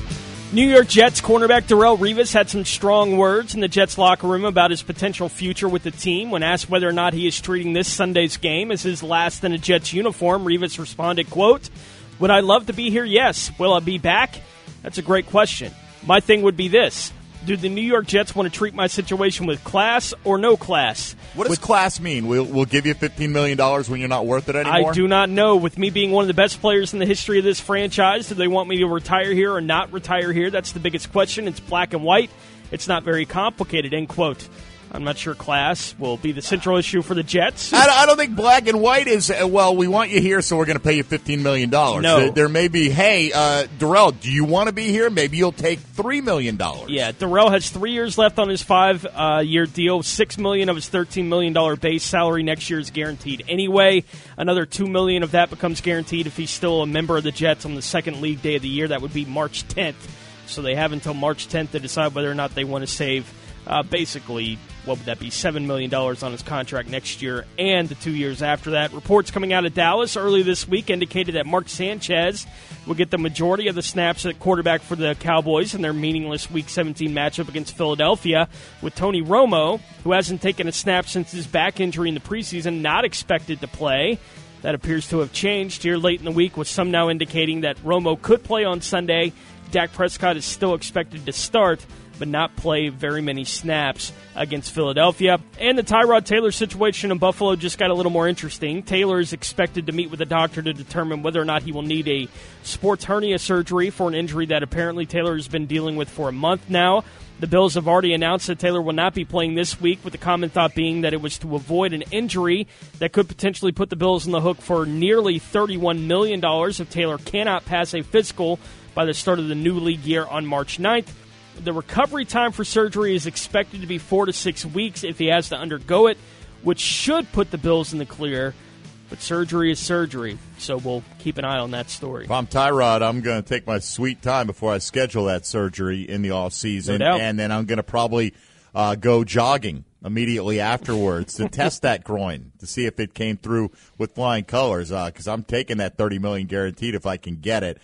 New York Jets cornerback Darrelle Revis had some strong words in the Jets locker room about his potential future with the team. When asked whether or not he is treating this Sunday's game as his last in a Jets uniform, Revis responded, quote, "Would I love to be here? Yes. Will I be back? That's a great question. My thing would be this. Do the New York Jets want to treat my situation with class or no class?" What does class mean? We'll give you $15 million when you're not worth it anymore? I do not know. With me being one of the best players in the history of this franchise, do they want me to retire here or not retire here? That's the biggest question. It's black and white. It's not very complicated, end quote. I'm not sure class will be the central issue for the Jets. I don't think black and white is, well, we want you here, so we're going to pay you $15 million. No. There may be, hey, Darrelle, do you want to be here? Maybe you'll take $3 million. Yeah, Darrelle has 3 years left on his 5-year deal. $6 million of his $13 million base salary next year is guaranteed anyway. Another $2 million of that becomes guaranteed if he's still a member of the Jets on the second league day of the year. That would be March 10th. So they have until March 10th to decide whether or not they want to save basically, what would that be, $7 million on his contract next year and the 2 years after that. Reports coming out of Dallas early this week indicated that Mark Sanchez will get the majority of the snaps at quarterback for the Cowboys in their meaningless Week 17 matchup against Philadelphia, with Tony Romo, who hasn't taken a snap since his back injury in the preseason, not expected to play. That appears to have changed here late in the week, with some now indicating that Romo could play on Sunday. Dak Prescott is still expected to start, but not play very many snaps against Philadelphia. And the Tyrod Taylor situation in Buffalo just got a little more interesting. Taylor is expected to meet with a doctor to determine whether or not he will need a sports hernia surgery for an injury that apparently Taylor has been dealing with for a month now. The Bills have already announced that Taylor will not be playing this week, with the common thought being that it was to avoid an injury that could potentially put the Bills on the hook for nearly $31 million if Taylor cannot pass a physical by the start of the new league year on March 9th. The recovery time for surgery is expected to be 4 to 6 weeks if he has to undergo it, which should put the Bills in the clear. But surgery is surgery, so we'll keep an eye on that story. If I'm Tyrod, I'm going to take my sweet time before I schedule that surgery in the offseason, No doubt. and then I'm going to probably go jogging immediately afterwards to test that groin to see if it came through with flying colors, because I'm taking that $30 million guaranteed if I can get it.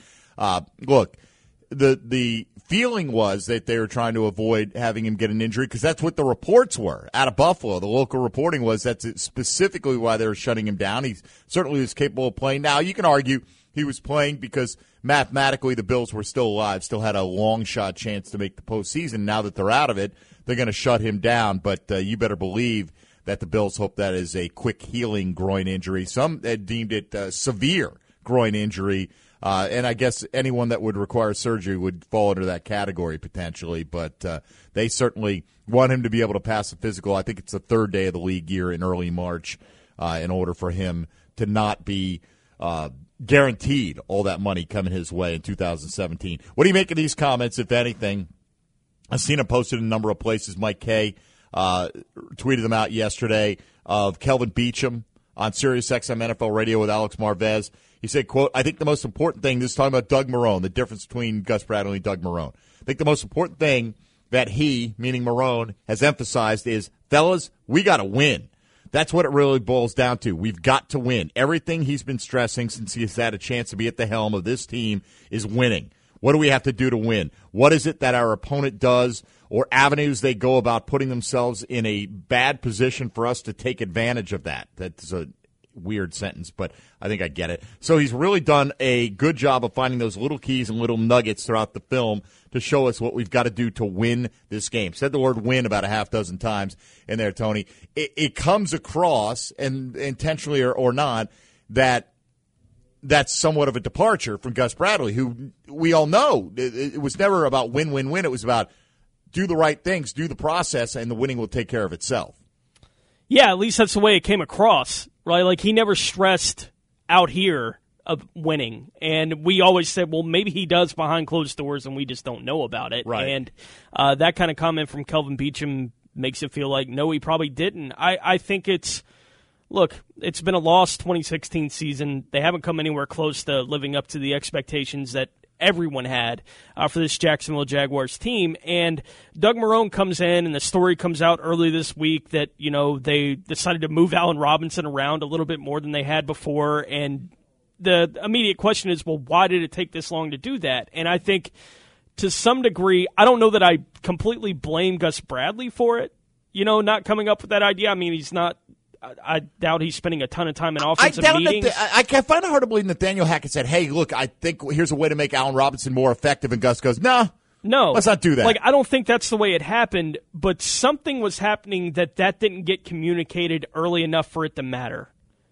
Look, the feeling was that they were trying to avoid having him get an injury, because that's what the reports were out of Buffalo. The local reporting was that's specifically why they were shutting him down. He certainly was capable of playing. Now, you can argue he was playing because mathematically the Bills were still alive, still had a long shot chance to make the postseason. Now that they're out of it, they're going to shut him down. But you better believe that the Bills hope that is a quick healing groin injury. Some had deemed it severe groin injury. And I guess anyone that would require surgery would fall under that category potentially. But they certainly want him to be able to pass a physical. I think it's the third day of the league year in early March in order for him to not be guaranteed all that money coming his way in 2017. What do you make of these comments, if anything? I've seen him posted in a number of places. Mike Kay tweeted them out yesterday of Kelvin Beachum on SiriusXM NFL Radio with Alex Marvez. He said, quote, "I think the most important thing," this is talking about Doug Marrone, the difference between Gus Bradley and Doug Marrone. "I think the most important thing that he," meaning Marrone, "has emphasized is, fellas, we got to win. That's what it really boils down to. We've got to win. Everything he's been stressing since he's had a chance to be at the helm of this team is winning. What do we have to do to win? What is it that our opponent does or avenues they go about putting themselves in a bad position for us to take advantage of that?" That's a weird sentence, but I think I get it. So he's really done a good job of finding those little keys and little nuggets throughout the film to show us what we've got to do to win this game. Said the word win about a half dozen times in there, Tony. It comes across, and intentionally or not, that's somewhat of a departure from Gus Bradley, who we all know it was never about win, win, win. It was about do the right things, do the process, and the winning will take care of itself. Yeah, at least that's the way it came across, right? Like, he never stressed out here of winning. And we always said, well, maybe he does behind closed doors and we just don't know about it. Right. And that kind of comment from Kelvin Beachum makes it feel like, no, he probably didn't. I think it's been a lost 2016 season. They haven't come anywhere close to living up to the expectations that everyone had for this Jacksonville Jaguars team. And Doug Marrone comes in, and the story comes out early this week that, they decided to move Allen Robinson around a little bit more than they had before. And the immediate question is, well, why did it take this long to do that? And I think to some degree, I don't know that I completely blame Gus Bradley for it, not coming up with that idea. I mean, he's not. I doubt he's spending a ton of time in offensive meetings. I find it hard to believe Nathaniel Hackett said, hey, look, I think here's a way to make Allen Robinson more effective. And Gus goes, no, let's not do that. I don't think that's the way it happened, but something was happening that didn't get communicated early enough for it to matter.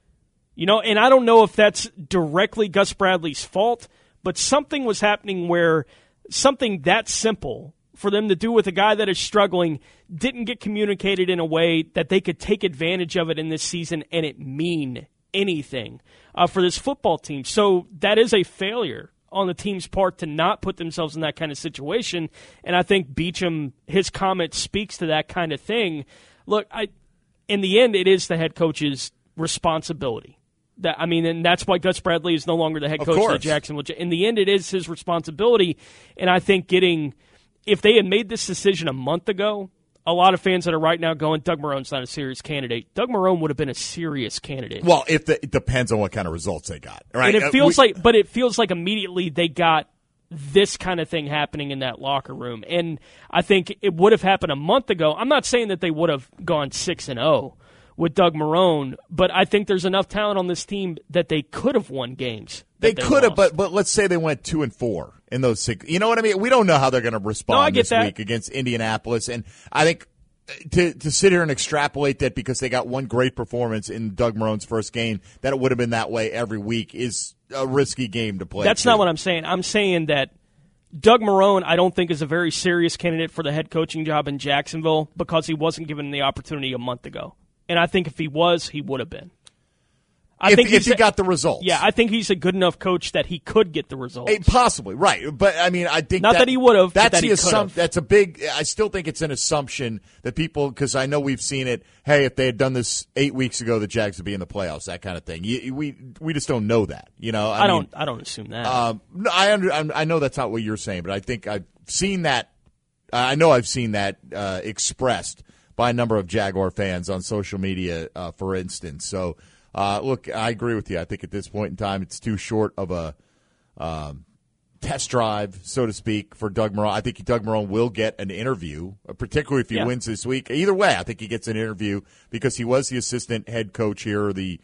And I don't know if that's directly Gus Bradley's fault, but something was happening where something that simple for them to do with a guy that is struggling didn't get communicated in a way that they could take advantage of it in this season and it mean anything for this football team. So that is a failure on the team's part to not put themselves in that kind of situation. And I think Beachum, his comment speaks to that kind of thing. Look, in the end, it is the head coach's responsibility. And that's why Gus Bradley is no longer the head coach of the Jacksonville. In the end, it is his responsibility. And I think if they had made this decision a month ago, a lot of fans that are right now going, Doug Marrone's not a serious candidate. Doug Marrone would have been a serious candidate. Well, it depends on what kind of results they got, right? And it feels like immediately they got this kind of thing happening in that locker room. And I think it would have happened a month ago. I'm not saying that they would have gone 6-0 with Doug Marrone, but I think there's enough talent on this team that they could have won games. They could have, but let's say they went 2-4 in those 6. You know what I mean? We don't know how they're going to respond this week against Indianapolis, and I think to sit here and extrapolate that because they got one great performance in Doug Marrone's first game, that it would have been that way every week is a risky game to play. That's not what I'm saying. I'm saying that Doug Marrone, I don't think, is a very serious candidate for the head coaching job in Jacksonville because he wasn't given the opportunity a month ago. And I think if he was, he would have been. If he got the results. Yeah, I think he's a good enough coach that he could get the results. Possibly, right. But, I mean, I think not that he would have, but that he could have. That's a big – I still think it's an assumption that people – because I know we've seen it, hey, if they had done this 8 weeks ago, the Jags would be in the playoffs, that kind of thing. We just don't know that, I don't assume that. No, I know that's not what you're saying, but I think I've seen that – I know I've seen that expressed by a number of Jaguar fans on social media, for instance. So, look, I agree with you. I think at this point in time, it's too short of a test drive, so to speak, for Doug Marrone. I think Doug Marrone will get an interview, particularly if he wins this week. Either way, I think he gets an interview because he was the assistant head coach here, or the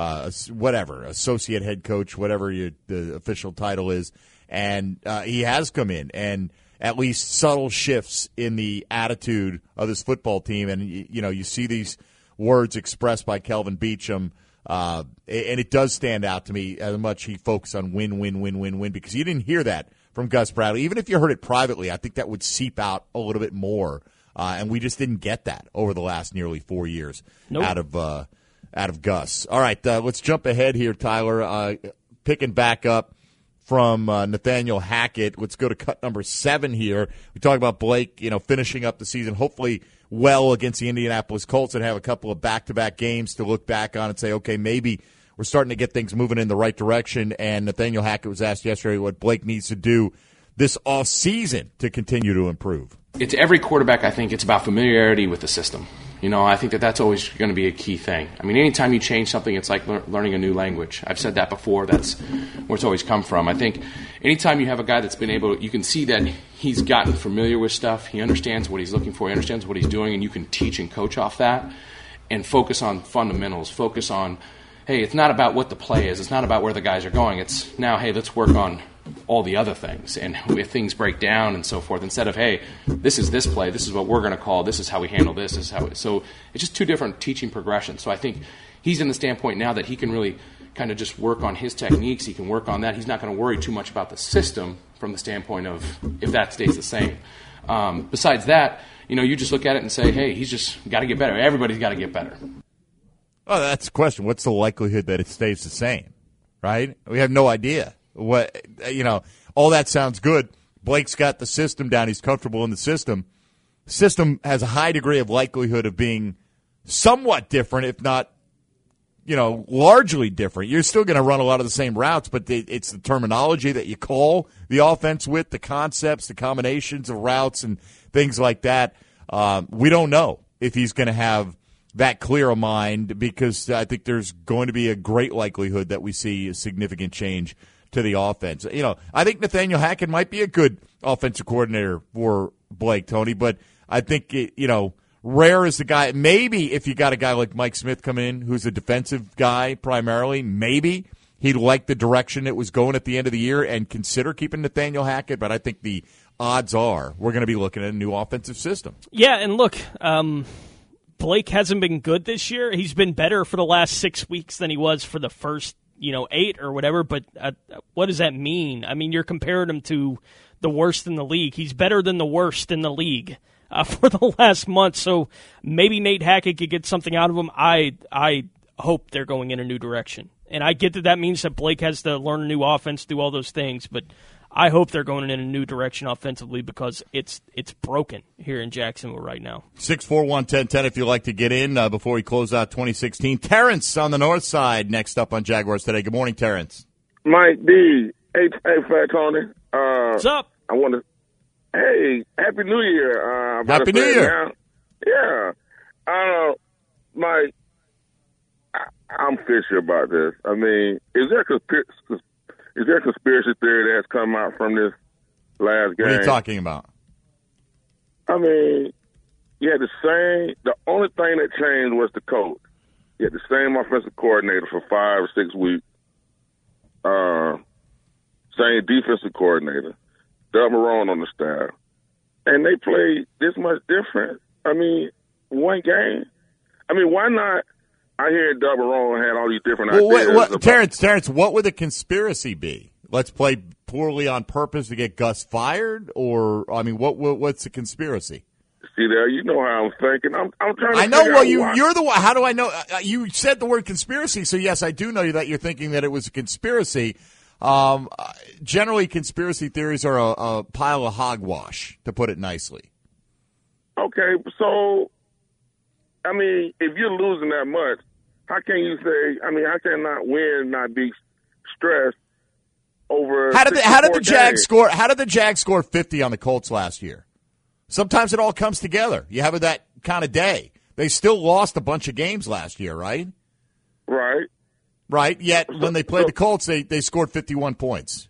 associate head coach, whatever the official title is. And he has come in and at least subtle shifts in the attitude of this football team. And, you see these words expressed by Kelvin Beachum, and it does stand out to me how much he focused on win, because you didn't hear that from Gus Bradley. Even if you heard it privately, I think that would seep out a little bit more, and we just didn't get that over the last nearly 4 years out of Gus. All right, let's jump ahead here, Tyler, picking back up from Nathaniel Hackett. Let's go to cut number 7 here. We talk about Blake, finishing up the season, hopefully well against the Indianapolis Colts, and have a couple of back-to-back games to look back on and say, okay, maybe we're starting to get things moving in the right direction. And Nathaniel Hackett was asked yesterday what Blake needs to do this offseason to continue to improve. It's every quarterback, I think, it's about familiarity with the system. I think that's always going to be a key thing. I mean, anytime you change something, it's like learning a new language. I've said that before. That's where it's always come from. I think anytime you have a guy that's been able to, you can see that he's gotten familiar with stuff. He understands what he's looking for. He understands what he's doing, and you can teach and coach off that and focus on fundamentals. Focus on, hey, it's not about what the play is. It's not about where the guys are going. It's now, hey, let's work on all the other things, and if things break down and so forth, instead of, hey, this is this play, this is what we're going to call, this is how we handle this is how so it's just two different teaching progressions. So I think he's in the standpoint now that he can really kind of just work on his techniques. He can work on that. He's not going to worry too much about the system from the standpoint of if that stays the same. Besides that, you just look at it and say, hey, he's just got to get better. Everybody's got to get better. Oh, that's the question. What's the likelihood that it stays the same? right? We have no idea. What all that sounds good. Blake's got the system down. He's comfortable in the system. System has a high degree of likelihood of being somewhat different, if not, largely different. You're still going to run a lot of the same routes, but it's the terminology that you call the offense with, the concepts, the combinations of routes and things like that. We don't know if he's going to have that clear a mind, because I think there's going to be a great likelihood that we see a significant change to the offense. I think Nathaniel Hackett might be a good offensive coordinator for Blake, Tony, but I think, Rare is the guy. Maybe if you got a guy like Mike Smith come in, who's a defensive guy primarily, maybe he'd like the direction it was going at the end of the year and consider keeping Nathaniel Hackett, but I think the odds are we're going to be looking at a new offensive system. Yeah, and look, Blake hasn't been good this year. He's been better for the last 6 weeks than he was for the first 8 or whatever, but what does that mean? I mean, you're comparing him to the worst in the league. He's better than the worst in the league for the last month, so maybe Nate Hackett could get something out of him. I hope they're going in a new direction. And I get that means that Blake has to learn a new offense, do all those things, but I hope they're going in a new direction offensively, because it's broken here in Jacksonville right now. 641-1010 if you'd like to get in before we close out 2016. Terrence on the north side next up on Jaguars Today. Good morning, Terrence. Mike D. Hey, Fat Tony. What's up? I want to. Hey, Happy New Year. Happy New Year. Yeah. Mike, I'm fishy about this. I mean, is there a conspiracy theory that's come out from this last game? What are you talking about? I mean, you had the only thing that changed was the coach. You had the same offensive coordinator for 5 or 6 weeks. Same defensive coordinator. Doug Marrone on the staff. And they played this much different. I mean, one game. I mean, why not? I hear Doug Marrone had all these different ideas. Terrence, what would the conspiracy be? Let's play poorly on purpose to get Gus fired? Or, I mean, what's the conspiracy? See there, you know how I'm thinking. I'm trying to I know. Well, you're the one. How do I know? You said the word conspiracy, so yes, I do know that you're thinking that it was a conspiracy. Generally, conspiracy theories are a pile of hogwash, to put it nicely. Okay, so, I mean, if you're losing that much, how can you say, I mean, how can not win, not be stressed over How did the Jags score 50 on the Colts last year? Sometimes it all comes together. You have that kind of day. They still lost a bunch of games last year, right? Right, yet when they played the Colts, they scored 51 points.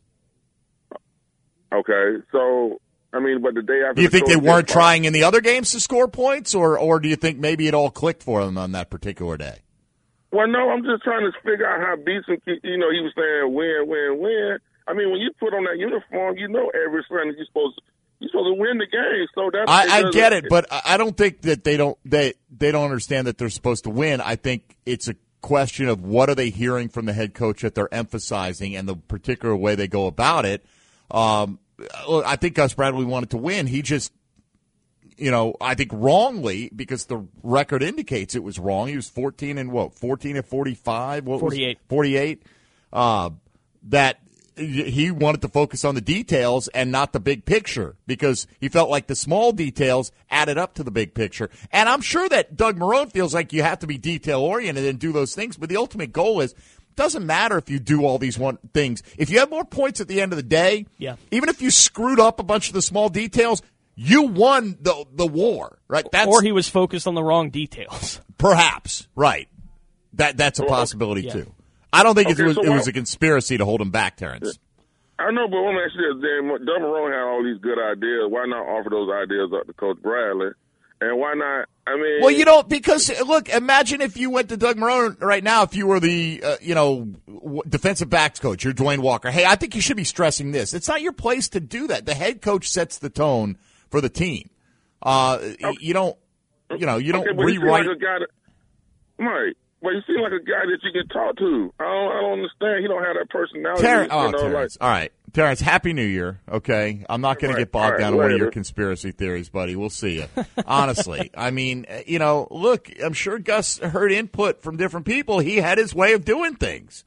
Okay, so, I mean, but the day after... Do you think they weren't trying in the other games to score points, or do you think maybe it all clicked for them on that particular day? Well, no, I'm just trying to figure out how Beason, he was saying win. I mean, when you put on that uniform, every Sunday you're supposed to win the game. So that's I get it, but I don't think that they don't understand that they're supposed to win. I think it's a question of what are they hearing from the head coach that they're emphasizing and the particular way they go about it. I think Gus Bradley wanted to win. He just, I think wrongly, because the record indicates it was wrong. He was 14 and 45? 48. That he wanted to focus on the details and not the big picture, because he felt like the small details added up to the big picture. And I'm sure that Doug Marrone feels like you have to be detail-oriented and do those things, but the ultimate goal is, it doesn't matter if you do all these things. If you have more points at the end of the day, even if you screwed up a bunch of the small details, you won the war, right? Or he was focused on the wrong details. Perhaps, right. That's a possibility, too. I don't think it was a conspiracy to hold him back, Terrence. I know, but let me ask you this. Doug Marrone had all these good ideas. Why not offer those ideas up to Coach Bradley? And why not? I mean, well, because look, imagine if you went to Doug Marrone right now. If you were the defensive backs coach, you're Dwayne Walker. Hey, I think you should be stressing this. It's not your place to do that. The head coach sets the tone for the team. You don't rewrite. Mike, well, you seem like a guy that you can talk to. I don't understand. He don't have that personality. Terrence. All right. Terrence, Happy New Year, okay? I'm not going to get bogged down in one of your conspiracy theories, buddy. We'll see you. Honestly. I mean, look, I'm sure Gus heard input from different people. He had his way of doing things.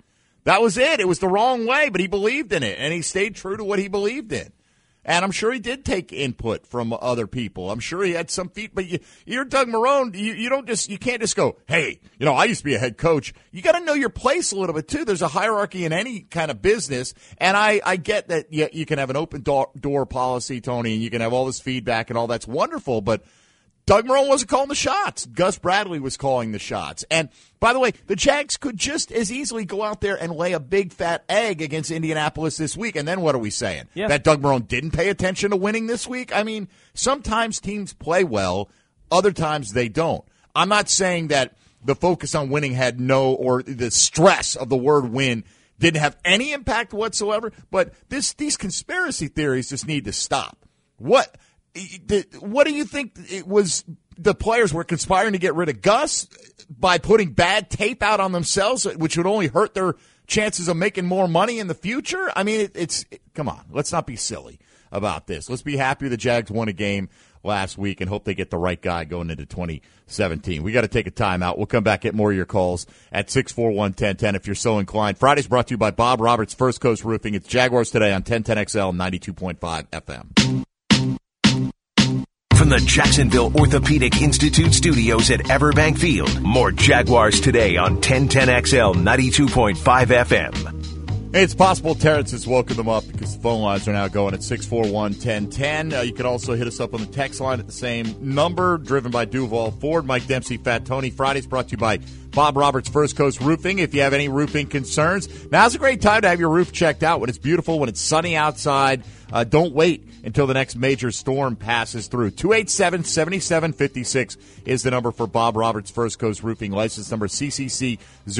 That was it. It was the wrong way, but he believed in it, and he stayed true to what he believed in. And I'm sure he did take input from other people. I'm sure he had some feedback. But you're Doug Marrone. You can't just go, hey, I used to be a head coach. You got to know your place a little bit too. There's a hierarchy in any kind of business, and I get that. You can have an open door policy, Tony, and you can have all this feedback and all that's wonderful, but Doug Marrone wasn't calling the shots. Gus Bradley was calling the shots. And, by the way, the Jags could just as easily go out there and lay a big fat egg against Indianapolis this week. And then what are we saying? Yeah. That Doug Marrone didn't pay attention to winning this week? I mean, sometimes teams play well. Other times they don't. I'm not saying that the focus on winning had or the stress of the word win didn't have any impact whatsoever. But these conspiracy theories just need to stop. What do you think it was? The players were conspiring to get rid of Gus by putting bad tape out on themselves, which would only hurt their chances of making more money in the future? I mean, come on. Let's not be silly about this. Let's be happy the Jags won a game last week and hope they get the right guy going into 2017. We got to take a timeout. We'll come back, get more of your calls at 641-1010 if you're so inclined. Friday's brought to you by Bob Roberts, First Coast Roofing. It's Jaguars Today on 1010XL 92.5 FM. From the Jacksonville Orthopedic Institute studios at Everbank Field, more Jaguars Today on 1010XL 92.5 FM. Hey, it's possible Terrence has woken them up because the phone lines are now going at 641-1010. You can also hit us up on the text line at the same number, driven by Duval Ford. Mike Dempsey, Fat Tony. Friday's brought to you by Bob Roberts, First Coast Roofing. If you have any roofing concerns, now's a great time to have your roof checked out when it's beautiful, when it's sunny outside. Don't wait until the next major storm passes through. 287-7756 is the number for Bob Roberts, First Coast Roofing. License number CCC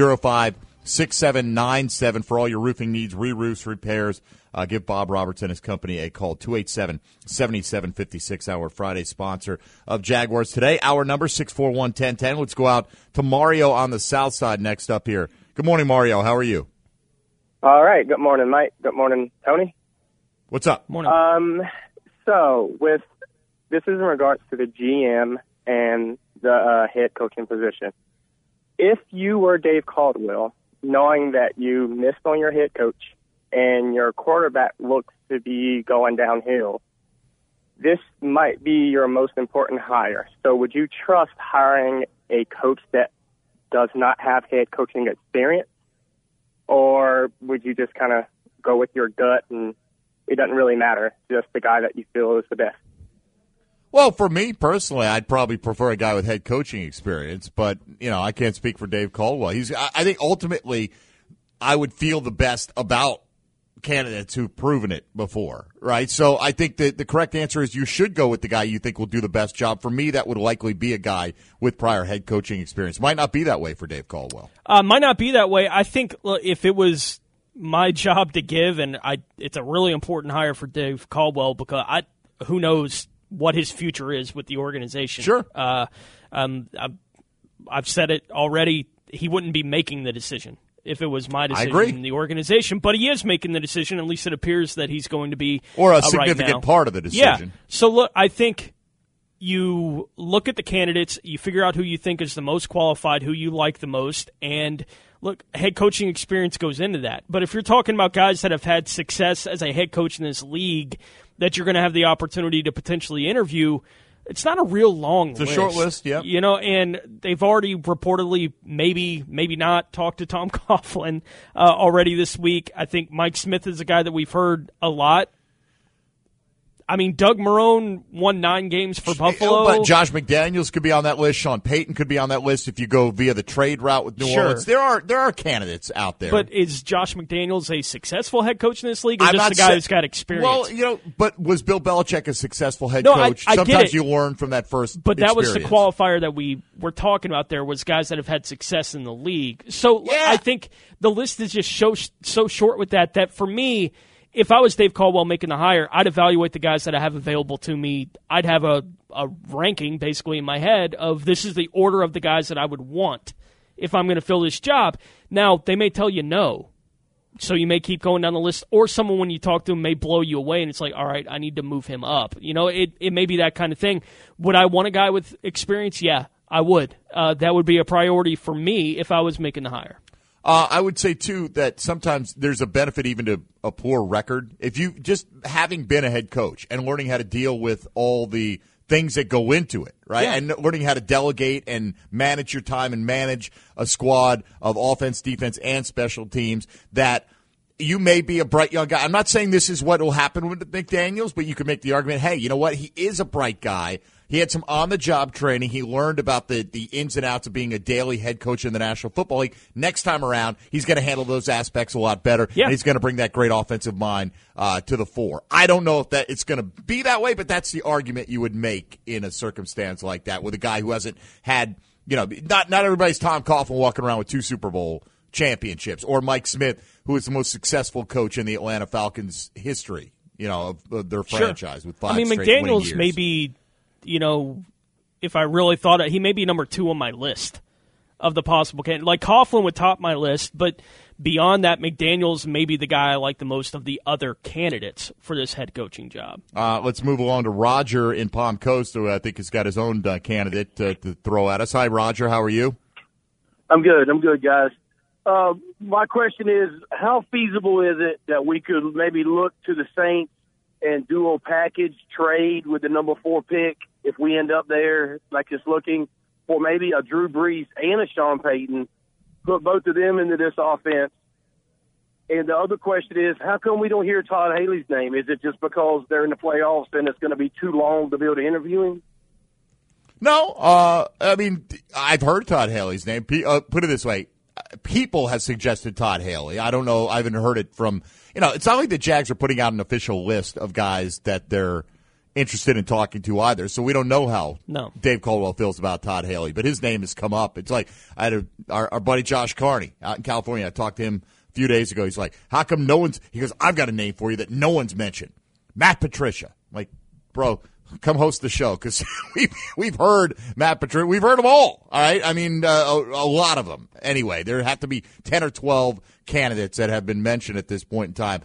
056797 for all your roofing needs, re-roofs, repairs. Give Bob Roberts and his company a call, 287-7756, our Friday sponsor of Jaguars Today. Our number, 641-1010. Let's go out to Mario on the south side next up here. Good morning, Mario. How are you? All right. Good morning, Mike. Good morning, Tony. What's up? Morning. So this is in regards to the GM and the head coaching position. If you were Dave Caldwell, knowing that you missed on your head coach and your quarterback looks to be going downhill, this might be your most important hire. So would you trust hiring a coach that does not have head coaching experience, or would you just kind of go with your gut and it doesn't really matter, just the guy that you feel is the best? Well, for me personally, I'd probably prefer a guy with head coaching experience, but I can't speak for Dave Caldwell. I think ultimately I would feel the best about candidates who've proven it before, right? So I think that the correct answer is you should go with the guy you think will do the best job. For me, that would likely be a guy with prior head coaching experience. Might not be that way for Dave Caldwell. Might not be that way. I think if it was my job to give, and it's a really important hire for Dave Caldwell because who knows what his future is with the organization. Sure. I've said it already. He wouldn't be making the decision if it was my decision in the organization, but he is making the decision. At least it appears that he's going to be, or a significant part of the decision. Yeah. So look, I think you look at the candidates, you figure out who you think is the most qualified, who you like the most, and look, head coaching experience goes into that. But if you're talking about guys that have had success as a head coach in this league that you're going to have the opportunity to potentially interview, it's not a real long list. It's a short list, yeah. And they've already reportedly, maybe not, talked to Tom Coughlin already this week. I think Mike Smith is a guy that we've heard a lot. I mean, Doug Marrone won 9 games for Buffalo. But Josh McDaniels could be on that list. Sean Payton could be on that list if you go via the trade route with New Orleans. There are candidates out there. But is Josh McDaniels a successful head coach in this league, or just a guy who's got experience? Well, but was Bill Belichick a successful head coach? I Sometimes you learn from that first But that experience. was the qualifier that we were talking about there, was guys that have had success in the league. So I think the list is just so short with that for me, if I was Dave Caldwell making the hire, I'd evaluate the guys that I have available to me. I'd have a ranking basically in my head of this is the order of the guys that I would want if I'm going to fill this job. Now, they may tell you no, so you may keep going down the list, or someone when you talk to them may blow you away and it's like, all right, I need to move him up. It may be that kind of thing. Would I want a guy with experience? Yeah, I would. That would be a priority for me if I was making the hire. I would say, too, that sometimes there's a benefit even to a poor record. If you just having been a head coach and learning how to deal with all the things that go into it, right? Yeah. And learning how to delegate and manage your time and manage a squad of offense, defense, and special teams, that you may be a bright young guy. I'm not saying this is what will happen with McDaniels, but you could make the argument, hey, you know what? He is a bright guy. He had some on-the-job training. He learned about the ins and outs of being a daily head coach in the National Football League. Next time around, he's going to handle those aspects a lot better, and he's going to bring that great offensive mind to the fore. I don't know if that it's going to be that way, but that's the argument you would make in a circumstance like that with a guy who hasn't had, not everybody's Tom Coughlin walking around with 2 Super Bowl championships, or Mike Smith, who is the most successful coach in the Atlanta Falcons history, of their franchise with 5 straight winning McDaniels years. may be, if I really thought it, he may be number 2 on my list of the possible candidates. Like Coughlin would top my list, but beyond that, McDaniels may be the guy I like the most of the other candidates for this head coaching job. Let's move along to Roger in Palm Coast, who I think has got his own candidate to throw at us. Hi, Roger. How are you? I'm good, guys. My question is, how feasible is it that we could maybe look to the Saints and dual package trade with the number 4 pick if we end up there, like just looking for maybe a Drew Brees and a Sean Payton, put both of them into this offense? And the other question is, how come we don't hear Todd Haley's name? Is it just because they're in the playoffs and it's going to be too long to be able to interview him? No, I mean, I've heard Todd Haley's name. Put it this way. People have suggested Todd Haley. I don't know. I haven't heard it from, it's not like the Jags are putting out an official list of guys that they're interested in talking to either. So we don't know how Dave Caldwell feels about Todd Haley, but his name has come up. It's like I had our buddy Josh Carney out in California. I talked to him a few days ago. He's like, how come he goes, I've got a name for you that no one's mentioned. Matt Patricia. I'm like, bro, come host the show, because we've heard Matt Patricia. We've heard them all right? I mean, a lot of them. Anyway, there have to be 10 or 12 candidates that have been mentioned at this point in time.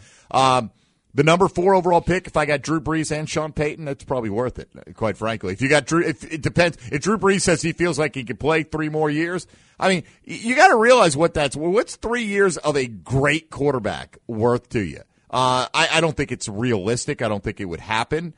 The number 4 overall pick, if I got Drew Brees and Sean Payton, that's probably worth it, quite frankly. If you got it depends. If Drew Brees says he feels like he could play 3 more years, I mean, you got to realize what's 3 years of a great quarterback worth to you? I don't think it's realistic. I don't think it would happen.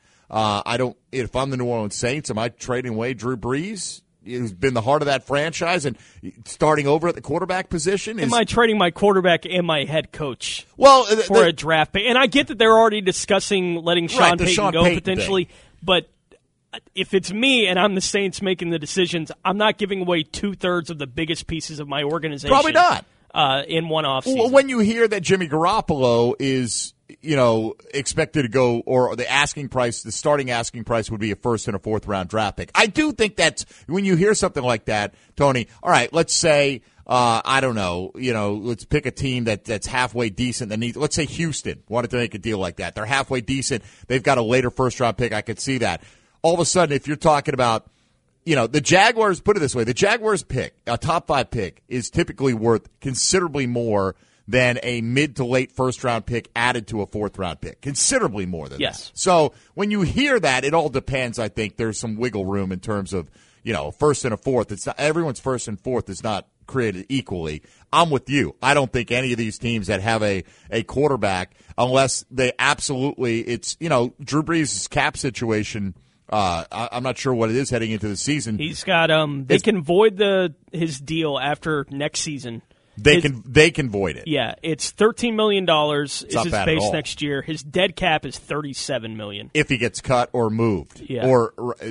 If I'm the New Orleans Saints, am I trading away Drew Brees, who's been the heart of that franchise, and starting over at the quarterback position? Am I trading my quarterback and my head coach for a draft pick? And I get that they're already discussing letting Sean Payton go potentially, but if it's me and I'm the Saints making the decisions, I'm not giving away 2/3 of the biggest pieces of my organization. Probably not. In one offseason. When you hear that Jimmy Garoppolo is expected to go, or the starting asking price would be a 1st and a 4th round draft pick. I do think that's, when you hear something like that, Tony, all right, let's say, I don't know, let's pick a team that's halfway decent. Let's say Houston wanted to make a deal like that. They're halfway decent. They've got a later 1st round pick. I could see that. All of a sudden, if you're talking about, the Jaguars, put it this way, the Jaguars pick, a top 5 pick, is typically worth considerably more than a mid to late 1st round pick added to a 4th round pick. Considerably more than that. So when you hear that, it all depends. I think there's some wiggle room in terms of, 1st and a 4th. It's not, everyone's 1st and 4th is not created equally. I'm with you. I don't think any of these teams that have a quarterback, unless they absolutely, it's, Drew Brees' cap situation, I'm not sure what it is heading into the season. He's got they can void his deal after next season. They can void it. Yeah, it's $13 million is his base next year. His dead cap is $37 million. If he gets cut or moved. Yeah.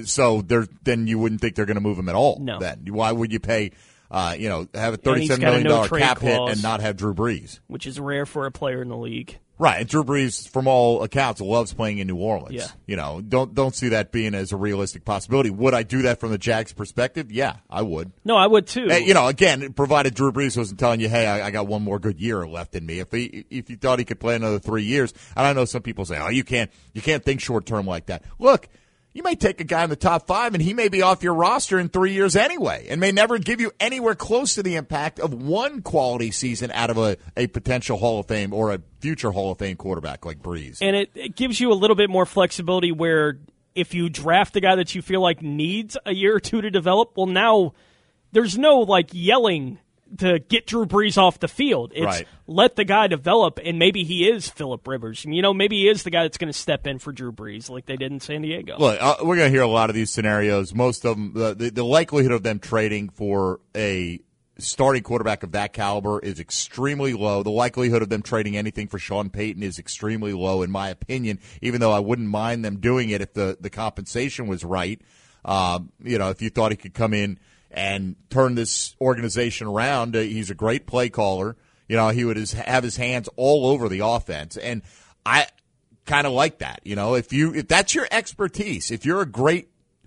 Then you wouldn't think they're going to move him at all. No. Then why would you pay have a $37 million cap hit and not have Drew Brees? Which is rare for a player in the league. Right, and Drew Brees, from all accounts, loves playing in New Orleans. Yeah. Don't see that being as a realistic possibility. Would I do that from the Jags' perspective? Yeah, I would. No, I would too. Again, provided Drew Brees wasn't telling you, hey, I got one more good year left in me. If you thought he could play another 3 years, and I know some people say, oh, you can't think short term like that. Look, you may take a guy in the top 5, and he may be off your roster in 3 years anyway, and may never give you anywhere close to the impact of one quality season out of a potential Hall of Fame or a future Hall of Fame quarterback like Brees. And it gives you a little bit more flexibility where if you draft a guy that you feel like needs a year or two to develop, well, now there's no, yelling to get Drew Brees off the field. It's Right. let the guy develop, and maybe he is Phillip Rivers. Maybe he is the guy that's going to step in for Drew Brees like they did in San Diego. Look, we're going to hear a lot of these scenarios. Most of them, the likelihood of them trading for a starting quarterback of that caliber is extremely low. The likelihood of them trading anything for Sean Payton is extremely low, in my opinion, even though I wouldn't mind them doing it if the compensation was right. If you thought he could come in and turn this organization around, he's a great play caller. He would have his hands all over the offense, and I kind of like that. If that's your expertise, if you're a great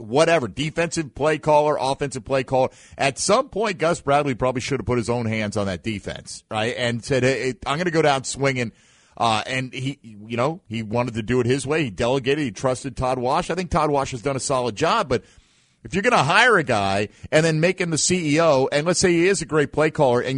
defensive play caller, offensive play caller, at some point Gus Bradley probably should have put his own hands on that defense, right, and said, hey, I'm going to go down swinging. And he wanted to do it his way. He delegated. He trusted Todd Wash. I think Todd Wash has done a solid job, but if you're going to hire a guy and then make him the CEO, and let's say he is a great play caller, and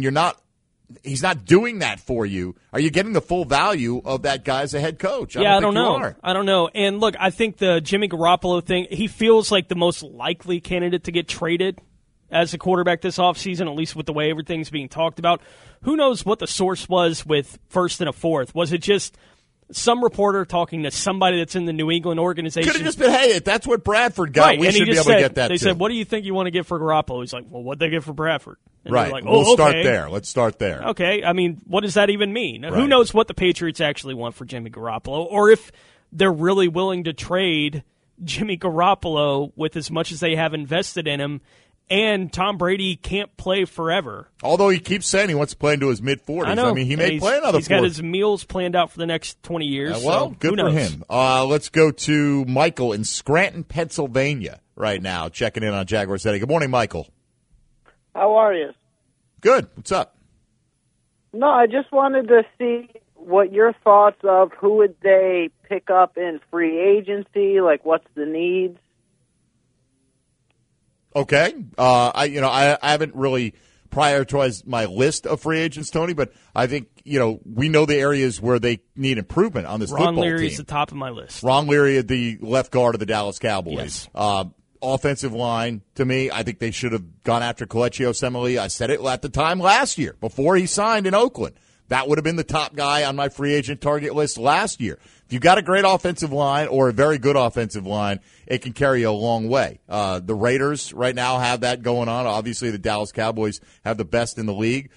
he's not doing that for you, are you getting the full value of that guy as a head coach? I don't know. And look, I think the Jimmy Garoppolo thing, he feels like the most likely candidate to get traded as a quarterback this offseason, at least with the way everything's being talked about. Who knows what the source was with first and a fourth? Was it just some reporter talking to somebody that's in the New England organization? Could have just been, hey, if that's what Bradford got, right. we and should be able to get that They too. said, what do you think you want to get for Garoppolo? He's like, well, what'd they get for Bradford? And right. Like, we'll start okay. there. Let's start there. Okay. I mean, what does that even mean? Right. Who knows what the Patriots actually want for Jimmy Garoppolo, or if they're really willing to trade Jimmy Garoppolo with as much as they have invested in him. And Tom Brady can't play forever. Although he keeps saying he wants to play into his mid-40s. I know. He may play another He's got his meals planned out for the next 20 years. Well, so good for him. Let's go to Michael in Scranton, Pennsylvania right now, checking in on Jaguars City. Good morning, Michael. How are you? Good. What's up? No, I just wanted to see what your thoughts of who would they pick up in free agency, like what's the needs? Okay. I haven't really prioritized my list of free agents, Tony, but I think, we know the areas where they need improvement on this football team. Ron Leary's the top of my list. Ron Leary, the left guard of the Dallas Cowboys. Yes. Offensive line, to me, I think they should have gone after Kelechi Osemele. I said it at the time last year, before he signed in Oakland. That would have been the top guy on my free agent target list last year. If you've got a great offensive line or a very good offensive line, it can carry you a long way. The Raiders right now have that going on. Obviously, the Dallas Cowboys have the best in the league.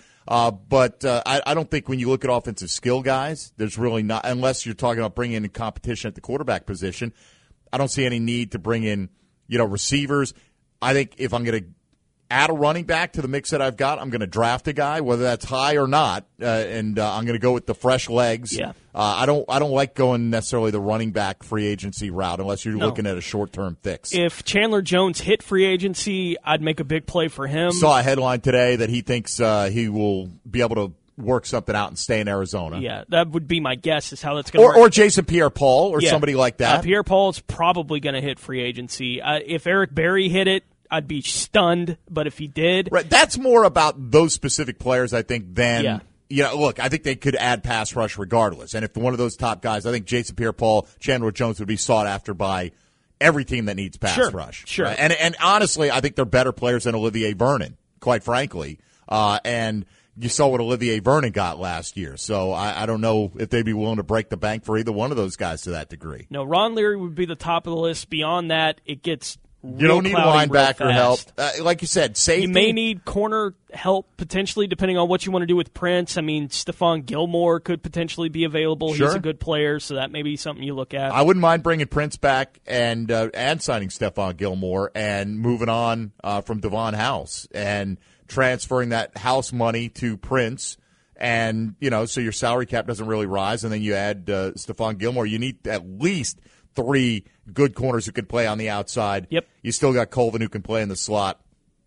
But I don't think when you look at offensive skill guys, there's really not, unless you're talking about bringing in competition at the quarterback position, I don't see any need to bring in, receivers. I think if I'm going to add a running back to the mix that I've got, I'm going to draft a guy, whether that's high or not, and I'm going to go with the fresh legs. Yeah. I don't like going necessarily the running back free agency route unless you're looking at a short-term fix. If Chandler Jones hit free agency, I'd make a big play for him. Saw a headline today that he thinks he will be able to work something out and stay in Arizona. Yeah, that would be my guess is how that's going to work. Or Jason Pierre-Paul or somebody like that. Pierre-Paul's probably going to hit free agency. If Eric Berry hit it, I'd be stunned, but if he did... Right, that's more about those specific players, I think, than... Yeah. Look, I think they could add pass rush regardless. And if one of those top guys, I think Jason Pierre-Paul, Chandler Jones would be sought after by every team that needs pass rush. Sure. Right? And honestly, I think they're better players than Olivier Vernon, quite frankly. And you saw what Olivier Vernon got last year. So I don't know if they'd be willing to break the bank for either one of those guys to that degree. No, Ron Leary would be the top of the list. Beyond that, it gets... You don't need linebacker help. Like you said, safety. You may need corner help potentially, depending on what you want to do with Prince. I mean, Stephon Gilmore could potentially be available. Sure. He's a good player, so that may be something you look at. I wouldn't mind bringing Prince back and signing Stephon Gilmore and moving on from Devon House and transferring that house money to Prince. And, so your salary cap doesn't really rise, and then you add Stephon Gilmore. You need at least 3 good corners who can play on the outside. Yep. You still got Colvin who can play in the slot.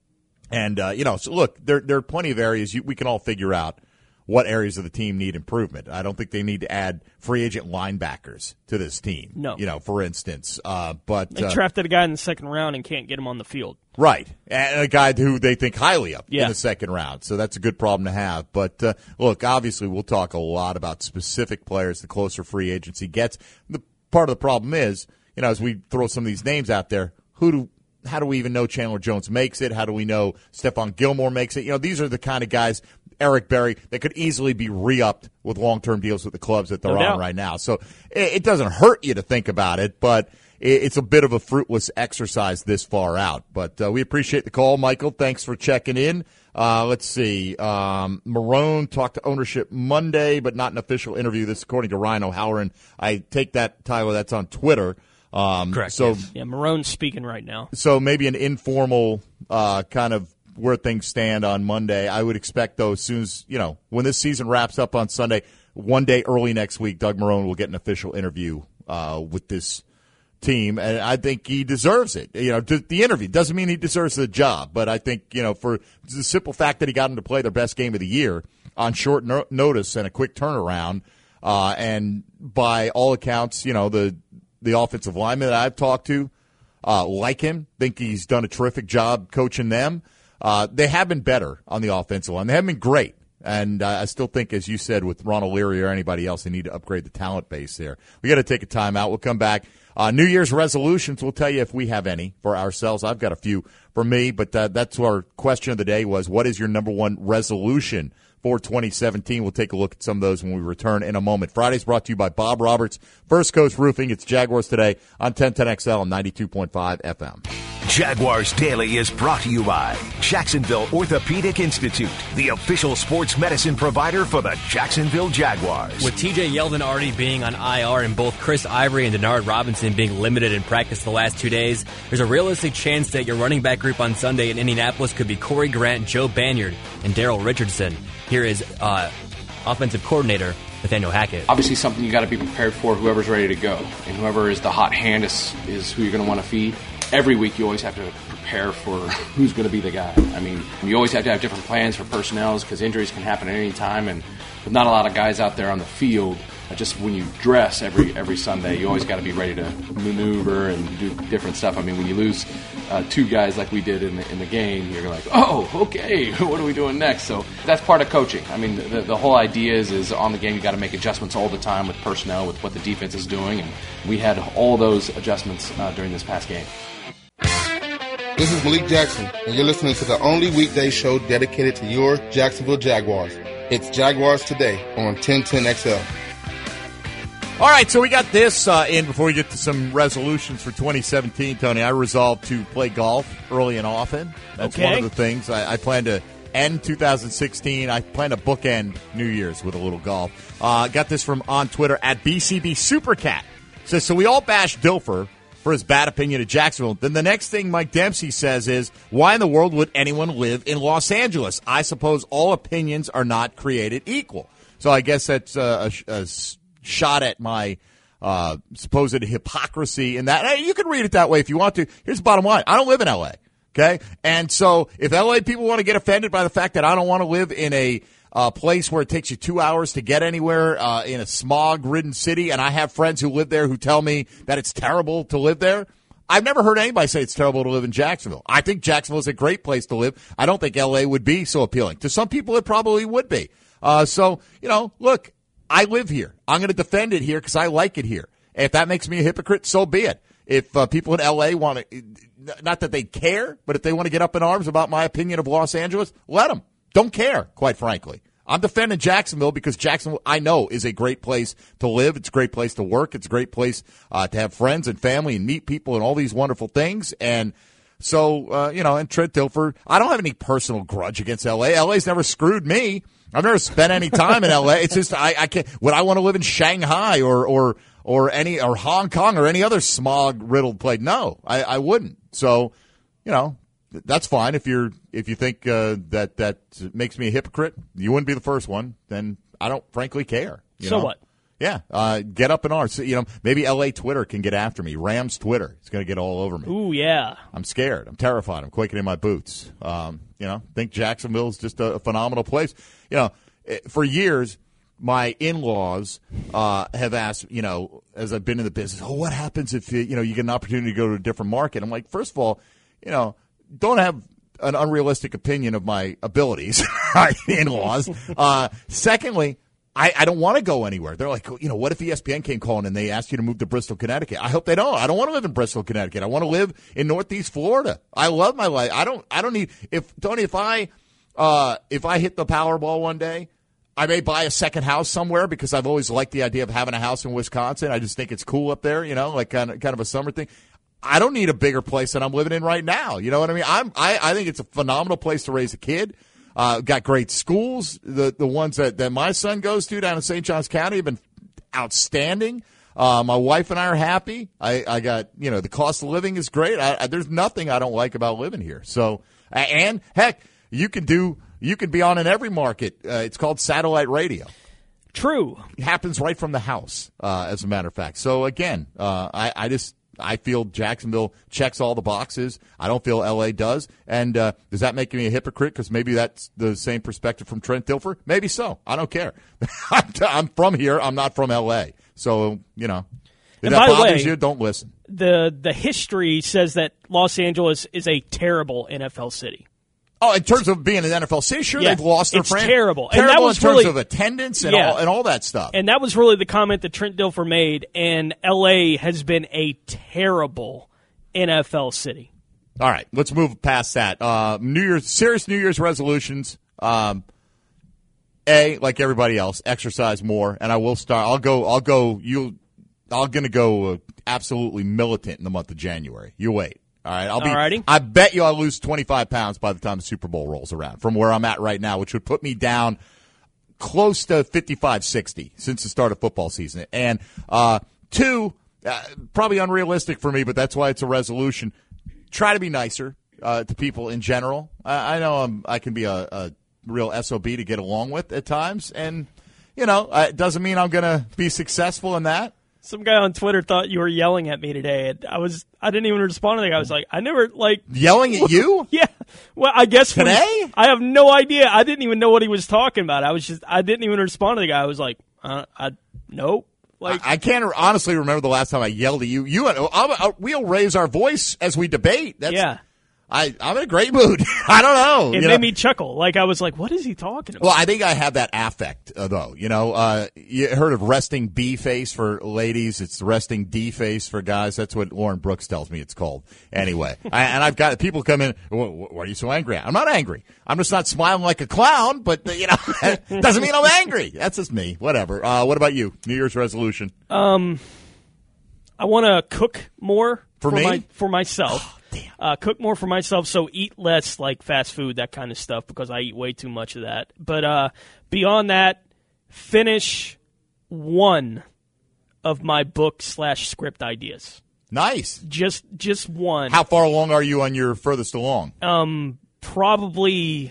And, so look, there are plenty of areas we can all figure out what areas of the team need improvement. I don't think they need to add free agent linebackers to this team. No. For instance. But they drafted a guy in the second round and can't get him on the field. Right. And a guy who they think highly of in the second round. So that's a good problem to have. But, look, obviously we'll talk a lot about specific players the closer free agency gets. Part of the problem is, as we throw some of these names out there, who do how do we even know Chandler Jones makes it? How do we know Stephon Gilmore makes it? These are the kind of guys, Eric Berry, that could easily be re-upped with long-term deals with the clubs that they're on right now. So it doesn't hurt you to think about it, but it's a bit of a fruitless exercise this far out. But we appreciate the call, Michael. Thanks for checking in. Let's see. Marone talked to ownership Monday, but not an official interview. This, according to Ryan O'Halloran. I take that, Tyler, that's on Twitter. Correct. So yeah, Marone's speaking right now. So maybe an informal kind of where things stand on Monday. I would expect, though, as soon as, when this season wraps up on Sunday, one day early next week, Doug Marone will get an official interview with this team, and I think he deserves it. The interview doesn't mean he deserves the job, but I think, for the simple fact that he got him to play their best game of the year on short notice and a quick turnaround, and by all accounts, the offensive linemen that I've talked to like him, think he's done a terrific job coaching them. They have been better on the offensive line. They haven't been great. And I still think, as you said, with Ron O'Leary or anybody else, they need to upgrade the talent base there. We got to take a timeout. We'll come back. New Year's resolutions, we'll tell you if we have any for ourselves. I've got a few for me, but that's our question of the day was, what is your number one resolution for 2017? We'll take a look at some of those when we return in a moment. Friday's brought to you by Bob Roberts, First Coast Roofing. It's Jaguars Today on 1010XL and 92.5 FM. Jaguars Daily is brought to you by Jacksonville Orthopedic Institute, the official sports medicine provider for the Jacksonville Jaguars. With TJ Yeldon already being on IR and both Chris Ivory and Denard Robinson being limited in practice the last 2 days, there's a realistic chance that your running back group on Sunday in Indianapolis could be Corey Grant, Joe Banyard, and Daryl Richardson. Here is offensive coordinator Nathaniel Hackett. Obviously something you got to be prepared for, whoever's ready to go. And whoever is the hot hand is who you're going to want to feed. Every week you always have to prepare for who's going to be the guy. I mean, you always have to have different plans for personnel because injuries can happen at any time. And with not a lot of guys out there on the field, just when you dress every Sunday, you always got to be ready to maneuver and do different stuff. I mean, when you lose two guys like we did in the game, you're like, oh, okay, what are we doing next? So that's part of coaching. I mean, the whole idea is on the game you got to make adjustments all the time with personnel, with what the defense is doing, and we had all those adjustments during this past game. This is Malik Jackson, and you're listening to the only weekday show dedicated to your Jacksonville Jaguars. It's Jaguars Today on 1010XL. All right, so we got this in before we get to some resolutions for 2017, Tony. I resolved to play golf early and often. That's one of the things. I plan to end 2016. I plan to bookend New Year's with a little golf. Got this from on Twitter at BCB Supercat. Says, so we all bash Dilfer for his bad opinion of Jacksonville. Then the next thing Mike Dempsey says is, why in the world would anyone live in Los Angeles? I suppose all opinions are not created equal. So I guess that's a shot at my supposed hypocrisy in that. Hey, you can read it that way if you want to. Here's the bottom line. I don't live in L.A., okay? And so if L.A. people want to get offended by the fact that I don't want to live in a place where it takes you 2 hours to get anywhere in a smog-ridden city, and I have friends who live there who tell me that it's terrible to live there, I've never heard anybody say it's terrible to live in Jacksonville. I think Jacksonville is a great place to live. I don't think L.A. would be so appealing. To some people, it probably would be. So, look, I live here. I'm going to defend it here because I like it here. If that makes me a hypocrite, so be it. If people in L.A. want to, not that they care, but if they want to get up in arms about my opinion of Los Angeles, let them. Don't care, quite frankly. I'm defending Jacksonville because Jacksonville, I know, is a great place to live. It's a great place to work. It's a great place to have friends and family and meet people and all these wonderful things. And so, and Trent Dilfer, I don't have any personal grudge against L.A. L.A.'s never screwed me. I've never spent any time in L.A. It's just I can't. Would I want to live in Shanghai or Hong Kong or any other smog-riddled place? No, I wouldn't. So, that's fine if you think that makes me a hypocrite. You wouldn't be the first one. Then I don't frankly care. So what? Yeah, get up in arms. Maybe L.A. Twitter can get after me. Rams Twitter is going to get all over me. Ooh, yeah. I'm scared. I'm terrified. I'm quaking in my boots. Think Jacksonville is just a phenomenal place. For years, my in-laws have asked, as I've been in the business, what happens if you get an opportunity to go to a different market? I'm like, first of all, don't have an unrealistic opinion of my abilities, in-laws. Secondly, I don't want to go anywhere. They're like, what if ESPN came calling and they asked you to move to Bristol, Connecticut? I hope they don't. I don't want to live in Bristol, Connecticut. I want to live in Northeast Florida. I love my life. I don't need Tony, if I hit the Powerball one day, I may buy a second house somewhere because I've always liked the idea of having a house in Wisconsin. I just think it's cool up there, like kind of a summer thing. I don't need a bigger place than I'm living in right now. You know what I mean? I think it's a phenomenal place to raise a kid. Got great schools. The ones that my son goes to down in St. Johns County have been outstanding. My wife and I are happy. I got, the cost of living is great. There's nothing I don't like about living here. So, and heck, you can be on in every market. It's called satellite radio. True. It happens right from the house, as a matter of fact. So again, I feel Jacksonville checks all the boxes. I don't feel L.A. does. And does that make me a hypocrite? Because maybe that's the same perspective from Trent Dilfer? Maybe so. I don't care. I'm from here. I'm not from L.A. So, if that bothers you, don't listen. The history says that Los Angeles is a terrible NFL city. Oh, in terms of being an NFL city, sure, they've lost their franchise. Terrible. Terrible and that was in terms really, of attendance and all that stuff. And that was really the comment that Trent Dilfer made, and L.A. has been a terrible NFL city. All right, let's move past that. Serious New Year's resolutions. Like everybody else, exercise more, and I will start. I'm going to go absolutely militant in the month of January. You wait. All right, Alrighty. I bet you I'll lose 25 pounds by the time the Super Bowl rolls around from where I'm at right now, which would put me down close to 55, 60 since the start of football season. And two, probably unrealistic for me, but that's why it's a resolution. Try to be nicer to people in general. I know I can be a real SOB to get along with at times, and it doesn't mean I'm going to be successful in that. Some guy on Twitter thought you were yelling at me today, and I didn't even respond to that. I was like, I never yelling at you. Yeah. Well, I guess today. I have no idea. I didn't even know what he was talking about. I didn't even respond to the guy. I was like, nope. I can't honestly remember the last time I yelled at you. We'll raise our voice as we debate. Yeah. I'm in a great mood. I don't know. It made me chuckle. I was like, what is he talking about? Well, I think I have that affect, though. You heard of resting B face for ladies. It's resting D face for guys. That's what Lauren Brooks tells me it's called. Anyway, and I've got people come in, why are you so angry? I'm not angry. I'm just not smiling like a clown, but, doesn't mean I'm angry. That's just me. Whatever. What about you? New Year's resolution? I want to cook more for myself. Cook more for myself, so eat less fast food, that kind of stuff, because I eat way too much of that. But beyond that, finish one of my book/script ideas. Nice. Just one. How far along are you on your furthest along? Probably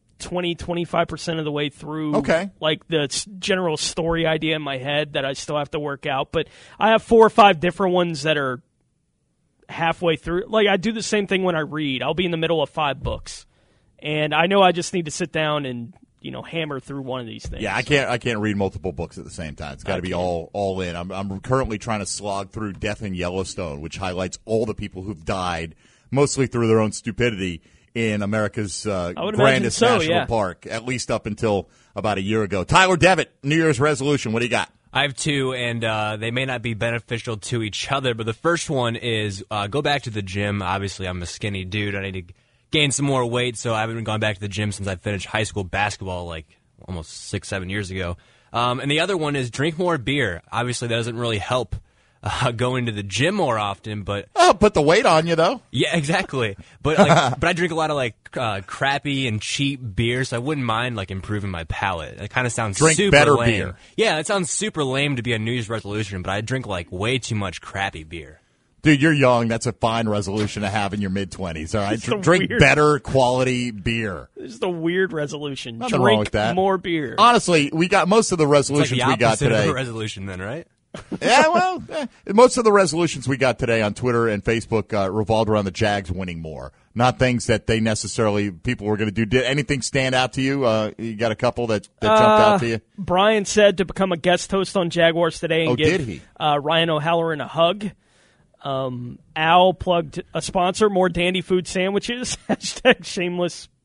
20-25% of the way through. Okay. The general story idea in my head that I still have to work out. But I have 4 or 5 different ones that are halfway through. I do the same thing when I read. I'll be in the middle of 5 books, and I know I just need to sit down and hammer through one of these things. Yeah, I can't read multiple books at the same time. It's got to be all in. I'm currently trying to slog through Death in Yellowstone, which highlights all the people who've died, mostly through their own stupidity, in America's grandest national park, at least up until about a year ago. Tyler Devitt, New Year's resolution. What do you got? I have 2, and they may not be beneficial to each other, but the first one is go back to the gym. Obviously, I'm a skinny dude. I need to gain some more weight, so I haven't gone back to the gym since I finished high school basketball almost 6-7 years ago. And the other one is drink more beer. Obviously, that doesn't really help going to the gym more often, but put the weight on you though. Yeah, exactly. But but I drink a lot of crappy and cheap beer, so I wouldn't mind improving my palate. It kind of sounds super better lame. Beer. Yeah, it sounds super lame to be a New Year's resolution, but I drink way too much crappy beer. Dude, you're young. That's a fine resolution to have in your mid-20s. All right, drink better quality beer. This is the weird resolution. Nothing drink wrong with that. More beer. Honestly, we got most of the resolutions we got today. Of a resolution, then, right? Yeah, well, most of the resolutions we got today on Twitter and Facebook revolved around the Jags winning more, not things that they necessarily people were going to do. Did anything stand out to you? You got a couple that jumped out to you? Brian said to become a guest host on Jaguars Today and give did he? Ryan O'Halloran a hug. Al plugged a sponsor, more Dandy Food sandwiches. # shameless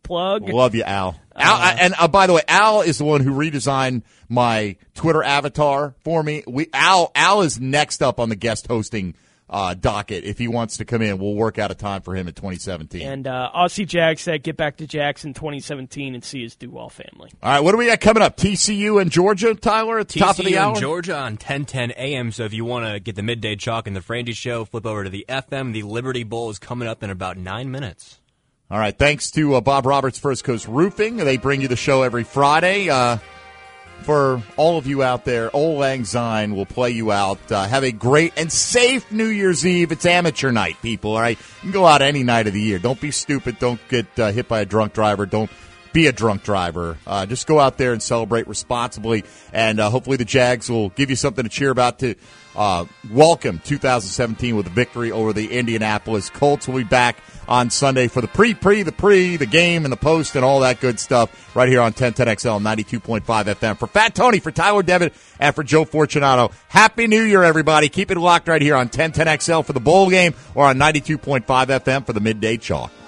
plug. Love you, Al. And by the way, Al is the one who redesigned my Twitter avatar for me. Al is next up on the guest hosting docket. If he wants to come in, we'll work out a time for him in 2017. And Aussie Jag said, get back to Jackson 2017 and see his Duval family. All right, what do we got coming up? TCU and Georgia, Tyler, at the top of the hour? TCU and Georgia on 10:10 a.m. So if you want to get the midday chalk and the Frangie Show, flip over to the FM. The Liberty Bowl is coming up in about 9 minutes. All right, thanks to Bob Roberts, First Coast Roofing. They bring you the show every Friday. For all of you out there, Old Lang Syne will play you out. Have a great and safe New Year's Eve. It's amateur night, people, all right? You can go out any night of the year. Don't be stupid. Don't get hit by a drunk driver. Don't be a drunk driver. Just go out there and celebrate responsibly, and hopefully the Jags will give you something to cheer about to welcome 2017 with a victory over the Indianapolis Colts. We'll be back on Sunday for the the game, and the post, and all that good stuff right here on 1010XL 92.5 FM. For Fat Tony, for Tyler Devitt, and for Joe Fortunato, Happy New Year, everybody. Keep it locked right here on 1010XL for the bowl game or on 92.5 FM for the midday chalk.